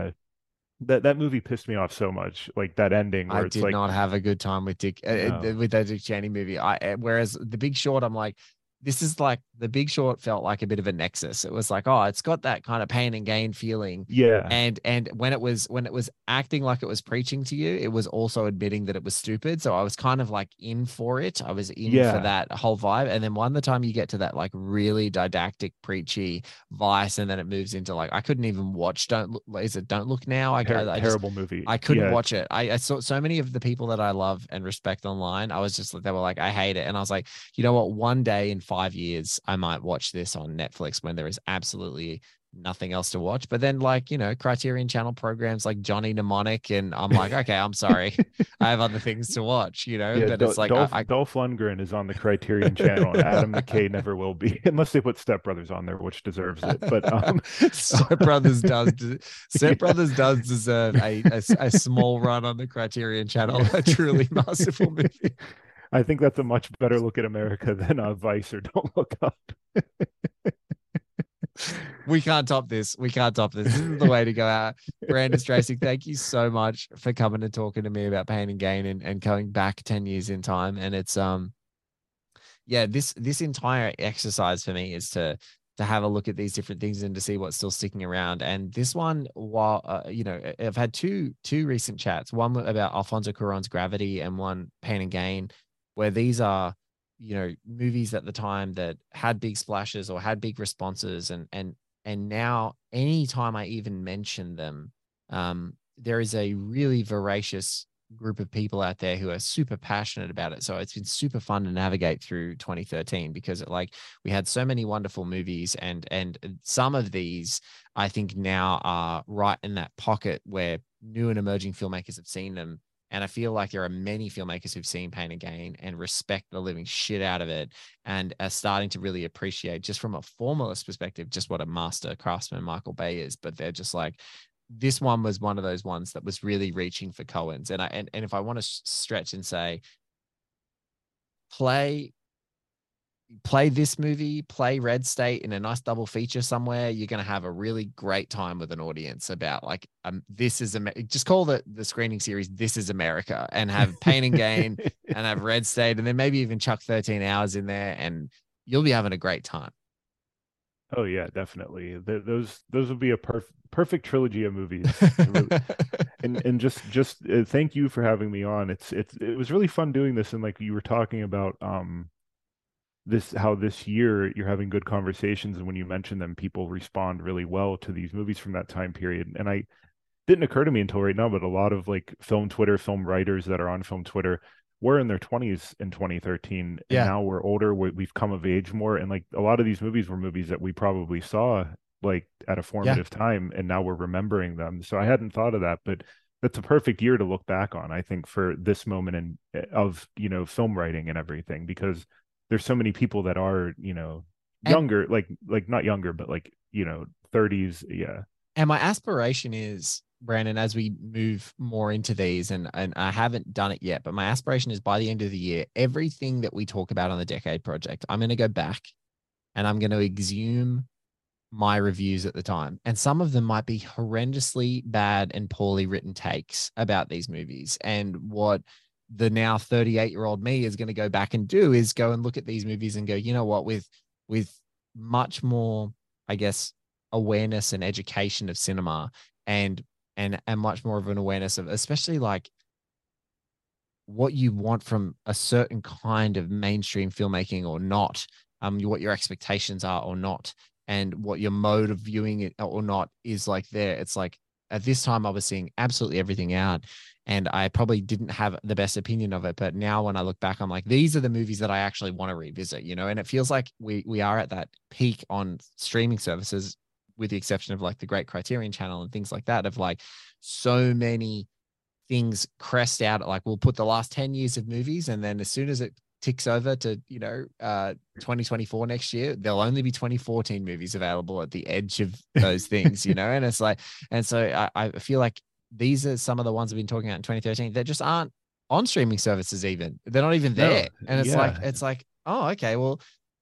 H: that movie pissed me off so much, like that ending where
G: I did not have a good time with with that Dick Cheney movie. Whereas The Big Short, I'm like, this is like The Big Short felt like a bit of a nexus. It was like, oh, it's got that kind of pain and gain feeling.
H: Yeah.
G: And when it was acting like it was preaching to you, it was also admitting that it was stupid. So I was kind of like in for it. I was in for that whole vibe. And then the time you get to that like really didactic, preachy Vice, and then it moves into like, I couldn't even watch Don't Look Now?
H: Terrible movie.
G: I couldn't watch it. I saw so many of the people that I love and respect online. I was just like, they were like, I hate it. And I was like, you know what? One day in 5 years, I might watch this on Netflix when there is absolutely nothing else to watch. But then, like, you know, Criterion Channel programs like Johnny Mnemonic, and I'm like, okay, I'm sorry, I have other things to watch, you know. But it's like
H: Dolph Lundgren is on the Criterion Channel, and Adam McKay never will be, unless they put Step Brothers on there, which deserves it. But
G: Step Brothers does deserve a small run on the Criterion Channel. A truly masterful movie.
H: I think that's a much better look at America than Vice or Don't Look Up.
G: We can't top this. This is the way to go out. Brandon Stracey, thank you so much for coming and talking to me about Pain and Gain and going back 10 years in time. And it's this entire exercise for me is to have a look at these different things and to see what's still sticking around. And this one, while I've had two recent chats, one about Alfonso Cuarón's Gravity and one Pain and Gain, where these are, you know, movies at the time that had big splashes or had big responses, and now anytime I even mention them, there is a really voracious group of people out there who are super passionate about it. So it's been super fun to navigate through 2013 because we had so many wonderful movies, and some of these I think now are right in that pocket where new and emerging filmmakers have seen them. And I feel like there are many filmmakers who've seen Pain and Gain and respect the living shit out of it, and are starting to really appreciate, just from a formalist perspective, just what a master craftsman Michael Bay is. But they're just like, this one was one of those ones that was really reaching for Coens. And if I want to stretch and say, play this movie, play Red State in a nice double feature somewhere, you're going to have a really great time with an audience about like, just call the screening series This Is America, and have Pain and Gain and have Red State, and then maybe even chuck 13 Hours in there, and you'll be having a great time.
H: Oh yeah, definitely. Those would be a perfect trilogy of movies. and just thank you for having me on. It was really fun doing this, and like you were talking about how this year you're having good conversations, and when you mention them, people respond really well to these movies from that time period. And I didn't occur to me until right now, but a lot of like film Twitter, film writers that are on film Twitter were in their 20s in 2013, and
G: Yeah.
H: now we're older. We've come of age more, and like a lot of these movies were movies that we probably saw like at a formative time, and now we're remembering them. So I hadn't thought of that, but that's a perfect year to look back on, I think, for this moment of, you know, film writing and everything, because there's so many people that are, you know, younger, like not younger, but like, you know, 30s. Yeah.
G: And my aspiration is, Brandon, as we move more into these, and I haven't done it yet, but my aspiration is by the end of the year, everything that we talk about on the Decade Project, I'm going to go back and I'm going to exhume my reviews at the time. And some of them might be horrendously bad and poorly written takes about these movies. And what the now 38-year-old me is going to go back and do is go and look at these movies and go, you know what, with much more, I guess, awareness and education of cinema, and much more of an awareness of especially like what you want from a certain kind of mainstream filmmaking or not, what your expectations are or not, and what your mode of viewing it or not is like there. It's like at this time I was seeing absolutely everything out, and I probably didn't have the best opinion of it. But now when I look back, I'm like, these are the movies that I actually want to revisit, you know, and it feels like we are at that peak on streaming services, with the exception of like the Great Criterion Channel and things like that, of like so many things crest out. Like we'll put the last 10 years of movies, and then as soon as it ticks over to, you know, 2024 next year, there'll only be 2014 movies available at the edge of those things, you know? And it's like, and so I feel like these are some of the ones I've been talking about in 2013 that just aren't on streaming services even. They're not even there. And it's like, oh, okay, well,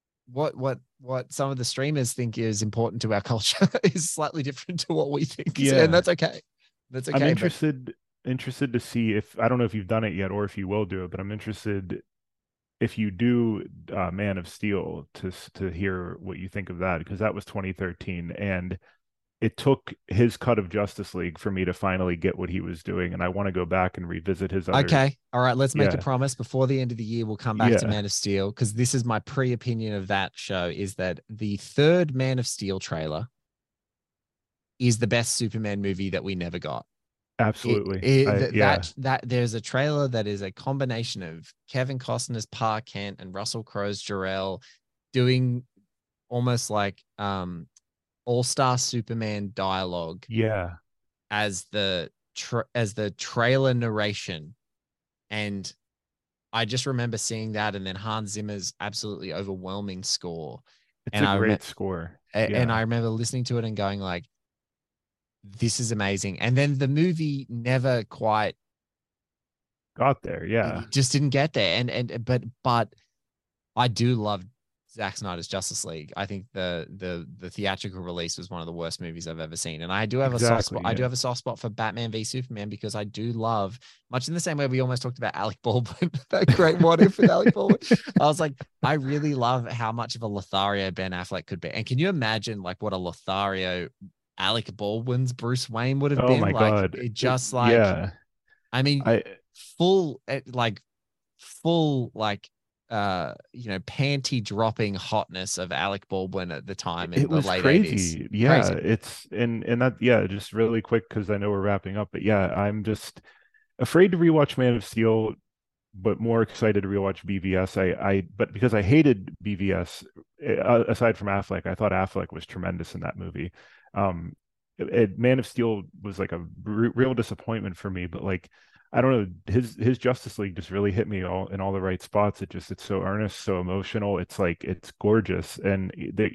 G: what some of the streamers think is important to our culture is slightly different to what we think.
H: Yeah.
G: And that's okay. That's okay.
H: I'm interested to see if, I don't know if you've done it yet or if you will do it, but I'm interested if you do Man of Steel to hear what you think of that, because that was 2013, and it took his cut of Justice League for me to finally get what he was doing, and I want to go back and revisit his other...
G: Okay, all right, let's make a promise. Before the end of the year, we'll come back to Man of Steel, because this is my pre-opinion of that show, is that the third Man of Steel trailer is the best Superman movie that we never got.
H: Absolutely.
G: That there's a trailer that is a combination of Kevin Costner's Pa Kent and Russell Crowe's Jor-El doing almost like all-star Superman dialogue.
H: Yeah.
G: As the trailer narration. And I just remember seeing that, and then Hans Zimmer's absolutely overwhelming score.
H: It's a great score.
G: And I remember listening to it and going like, this is amazing. And then the movie never quite
H: got there. Yeah.
G: It just didn't get there. But I do love Zack Snyder's Justice League. I think the theatrical release was one of the worst movies I've ever seen. And I do have a soft spot. I do have a soft spot for Batman v Superman, because I do love, much in the same way we almost talked about Alec Baldwin, that great what if with Alec Baldwin. I was like, I really love how much of a Lothario Ben Affleck could be. And can you imagine like what a Lothario Alec Baldwin's Bruce Wayne would have been?
H: Oh my God.
G: It just like, I mean, full panty dropping hotness of Alec Baldwin at the time in the late
H: crazy.
G: 80s.
H: Yeah,
G: crazy.
H: It's and that just really quick, because I know we're wrapping up, but I'm just afraid to rewatch Man of Steel, but more excited to rewatch BVS. But because I hated BVS, aside from Affleck, I thought Affleck was tremendous in that movie. Man of Steel was like a real disappointment for me, but like, I don't know, his Justice League just really hit me all in all the right spots. It's so earnest, so emotional. It's like, it's gorgeous. And that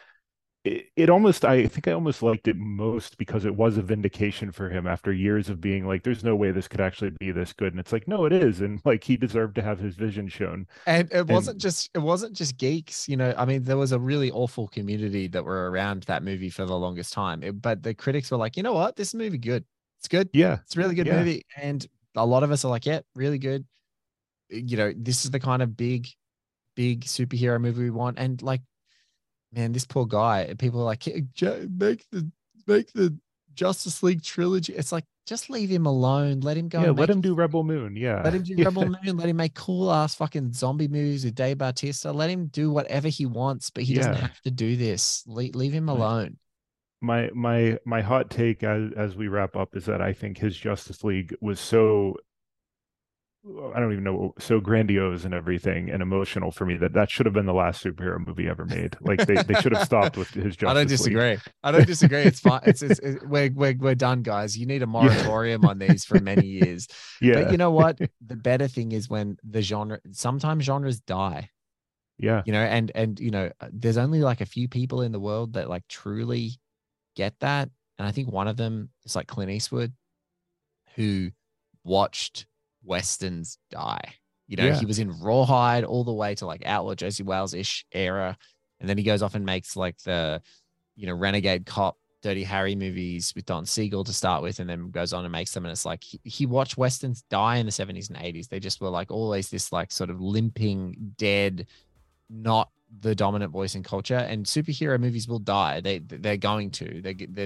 H: I think I almost liked it most because it was a vindication for him after years of being like, there's no way this could actually be this good. And it's like, no, it is. And like, he deserved to have his vision shown.
G: And it wasn't just geeks, you know, I mean, there was a really awful community that were around that movie for the longest time, but the critics were like, you know what, this movie good. It's good.
H: Yeah.
G: It's a really good movie. And a lot of us are like, yeah, really good. You know, this is the kind of big superhero movie we want. And like, man, this poor guy, people are like, make the Justice League trilogy. It's like, just leave him alone. Let him go.
H: Yeah, let him do Rebel Moon. Yeah.
G: Let him do Rebel Moon. Let him make cool ass fucking zombie movies with Dave Bautista. Let him do whatever he wants, but he doesn't have to do this. Leave him alone.
H: My hot take as we wrap up is that I think his Justice League was so I don't even know, so grandiose and everything and emotional for me that should have been the last superhero movie ever made. Like they should have stopped with his Justice
G: I don't disagree.
H: League.
G: I don't disagree. It's fine. We're done, guys. You need a moratorium on these for many years.
H: Yeah.
G: But you know what? The better thing is when sometimes genres die.
H: Yeah.
G: And there's only like a few people in the world that like truly get that. And I think one of them is like Clint Eastwood, who watched Westerns die. He was in Rawhide all the way to like Outlaw Josie Wales-ish era. And then he goes off and makes like the, Renegade Cop, Dirty Harry movies with Don Siegel to start with, and then goes on and makes them. And it's like he watched Westerns die in the 70s and 80s. They just were like always this like sort of limping, dead, not the dominant voice in culture. And superhero movies will die. They're going to.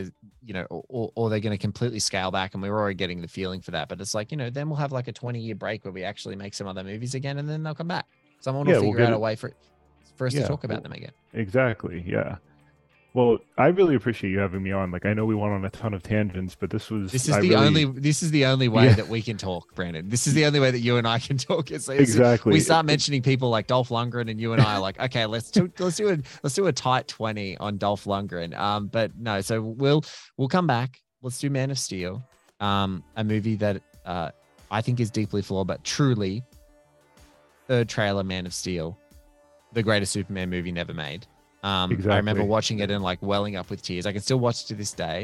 G: Or they're going to completely scale back, and we're already getting the feeling for that. But it's like, then we'll have like a 20-year break where we actually make some other movies again, and then they'll come back. Someone will figure out a way for us to talk about them again.
H: Exactly. Yeah. Well, I really appreciate you having me on. Like, I know we went on a ton of tangents, but this is
G: the only way that we can talk, Brandon. This is the only way that you and I can talk.
H: Exactly.
G: We start mentioning people like Dolph Lundgren, and you and I are like, okay, let's do a tight 20 on Dolph Lundgren. But no, so we'll come back. Let's do Man of Steel, a movie that I think is deeply flawed, but truly, third trailer, Man of Steel, the greatest Superman movie never made. Exactly. I remember watching it and like welling up with tears. I can still watch it to this day.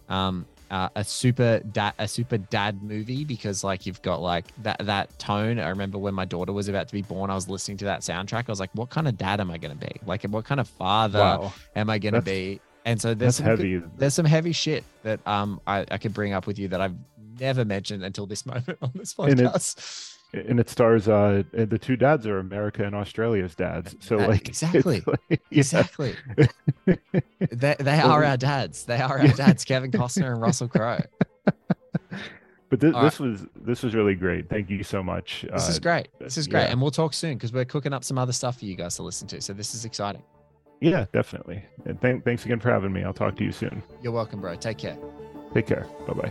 G: A super dad movie, because like you've got like that tone. I remember when my daughter was about to be born, I was listening to that soundtrack. I was like, what kind of dad am I going to be? Like, what kind of father am I going to be? And so there's some heavy shit that I could bring up with you that I've never mentioned until this moment on this podcast.
H: And it stars the two dads are America and Australia's dads. So
G: exactly. They are our dads. They are our dads, Kevin Costner and Russell Crowe.
H: But this was really great. Thank you so much.
G: This is great. And we'll talk soon because we're cooking up some other stuff for you guys to listen to. So this is exciting.
H: Yeah, definitely. And thanks again for having me. I'll talk to you soon.
G: You're welcome, bro. Take care.
H: Take care. Bye-bye.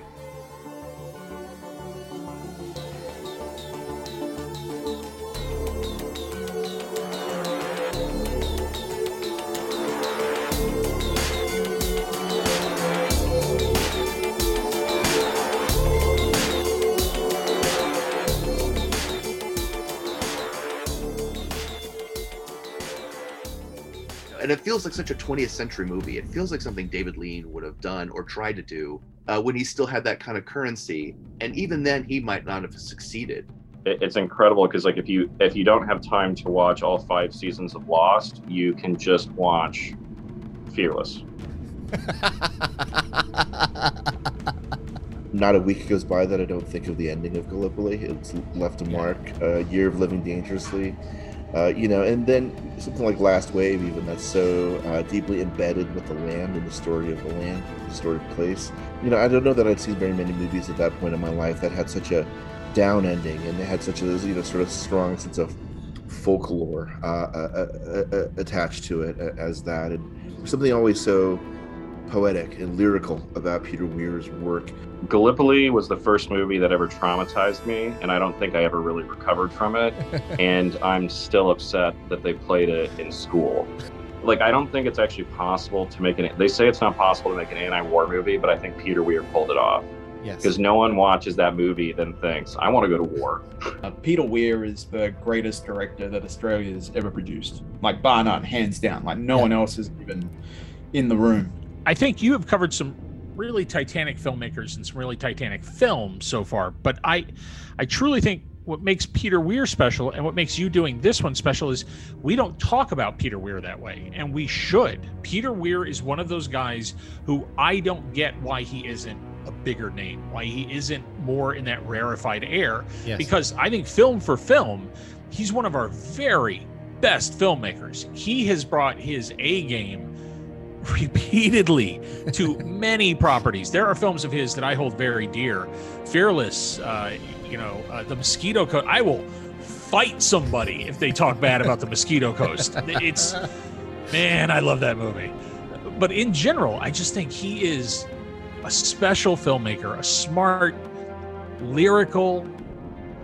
N: And it feels like such a 20th century movie. It feels like something David Lean would have done or tried to do when he still had that kind of currency. And even then, he might not have succeeded.
O: It's incredible because, like, if you don't have time to watch all 5 seasons of Lost, you can just watch Fearless.
P: Not a week goes by that I don't think of the ending of Gallipoli. It's left a mark. Year of Living Dangerously. And then something like Last Wave, even, that's so deeply embedded with the land and the story of the land, the story of the place. I don't know that I'd seen very many movies at that point in my life that had such a down ending, and they had such a sort of strong sense of folklore attached to it as that, and something always so poetic and lyrical about Peter Weir's work.
O: Gallipoli was the first movie that ever traumatized me, and I don't think I ever really recovered from it. And I'm still upset that they played it in school. Like, I don't think it's actually possible to make they say it's not possible to make an anti-war movie, but I think Peter Weir pulled it off.
G: Yes.
O: Because no one watches that movie then thinks, I want to go to war.
B: Peter Weir is the greatest director that Australia's ever produced. Like, bar none, hands down. Like, no one else is even in the room.
Q: I think you have covered some really titanic filmmakers and some really titanic films so far, but I truly think what makes Peter Weir special and what makes you doing this one special is we don't talk about Peter Weir that way, and we should. Peter Weir is one of those guys who I don't get why he isn't a bigger name, why he isn't more in that rarefied air. Yes. Because I think film for film, he's one of our very best filmmakers. He has brought his A game repeatedly to many properties. There are films of his that I hold very dear. Fearless, The Mosquito Coast. I will fight somebody if they talk bad about The Mosquito Coast. Man, I love that movie. But in general, I just think he is a special filmmaker, a smart, lyrical,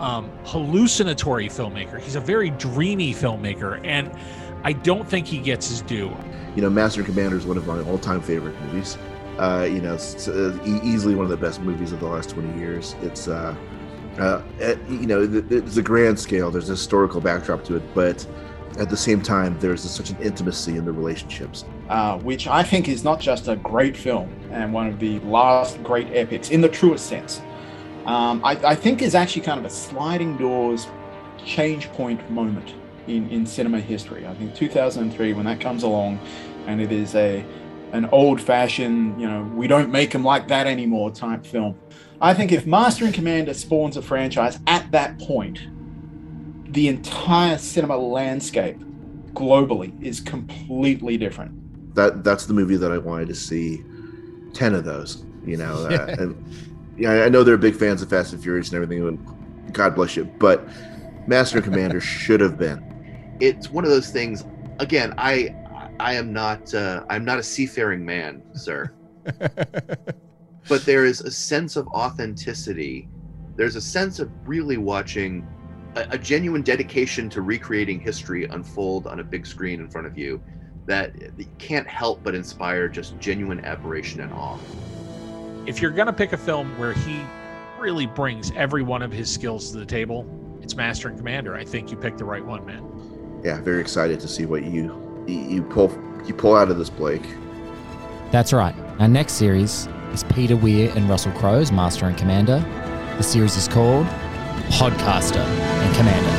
Q: hallucinatory filmmaker. He's a very dreamy filmmaker, and I don't think he gets his due.
P: You know, Master and Commander is one of my all-time favorite movies. You know, it's easily one of the best movies of the last 20 years. It's, you know, there's a grand scale, there's a historical backdrop to it, but at the same time, there's such an intimacy in the relationships.
B: Which I think is not just a great film and one of the last great epics in the truest sense. I think is actually kind of a sliding doors change point moment in cinema history. I think 2003, when that comes along, and it is an old-fashioned, you know, we don't make them like that anymore type film. I think if Master and Commander spawns a franchise at that point, the entire cinema landscape globally is completely different.
P: That's the movie that I wanted to see 10 of those, you know. And yeah, I know they're big fans of Fast and Furious and everything, and God bless you, but Master and Commander should have been.
N: It's one of those things. Again, I'm not a seafaring man, sir. But there is a sense of authenticity. There's a sense of really watching a genuine dedication to recreating history unfold on a big screen in front of you that can't help but inspire just genuine admiration and awe.
Q: If you're going to pick a film where he really brings every one of his skills to the table, it's Master and Commander. I think you picked the right one, man.
P: Yeah, very excited to see what you pull out of this, Blake.
R: That's right. Our next series is Peter Weir and Russell Crowe's Master and Commander. The series is called Podcaster and Commander.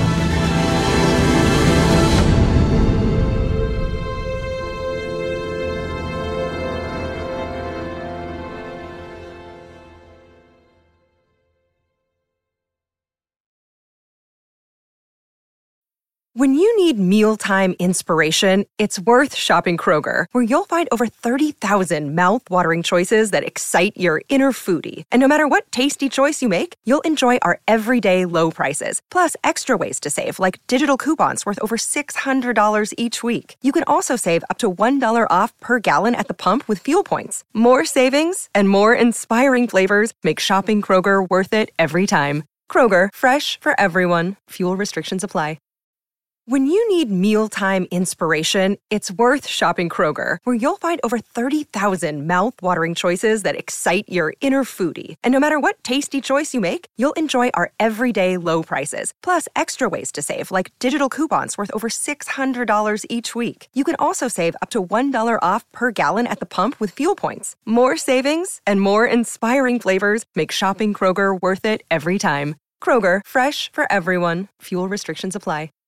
A: When you need mealtime inspiration, it's worth shopping Kroger, where you'll find over 30,000 mouth-watering choices that excite your inner foodie. And no matter what tasty choice you make, you'll enjoy our everyday low prices, plus extra ways to save, like digital coupons worth over $600 each week. You can also save up to $1 off per gallon at the pump with fuel points. More savings and more inspiring flavors make shopping Kroger worth it every time. Kroger, fresh for everyone. Fuel restrictions apply. When you need mealtime inspiration, it's worth shopping Kroger, where you'll find over 30,000 mouth-watering choices that excite your inner foodie. And no matter what tasty choice you make, you'll enjoy our everyday low prices, plus extra ways to save, like digital coupons worth over $600 each week. You can also save up to $1 off per gallon at the pump with fuel points. More savings and more inspiring flavors make shopping Kroger worth it every time. Kroger, fresh for everyone. Fuel restrictions apply.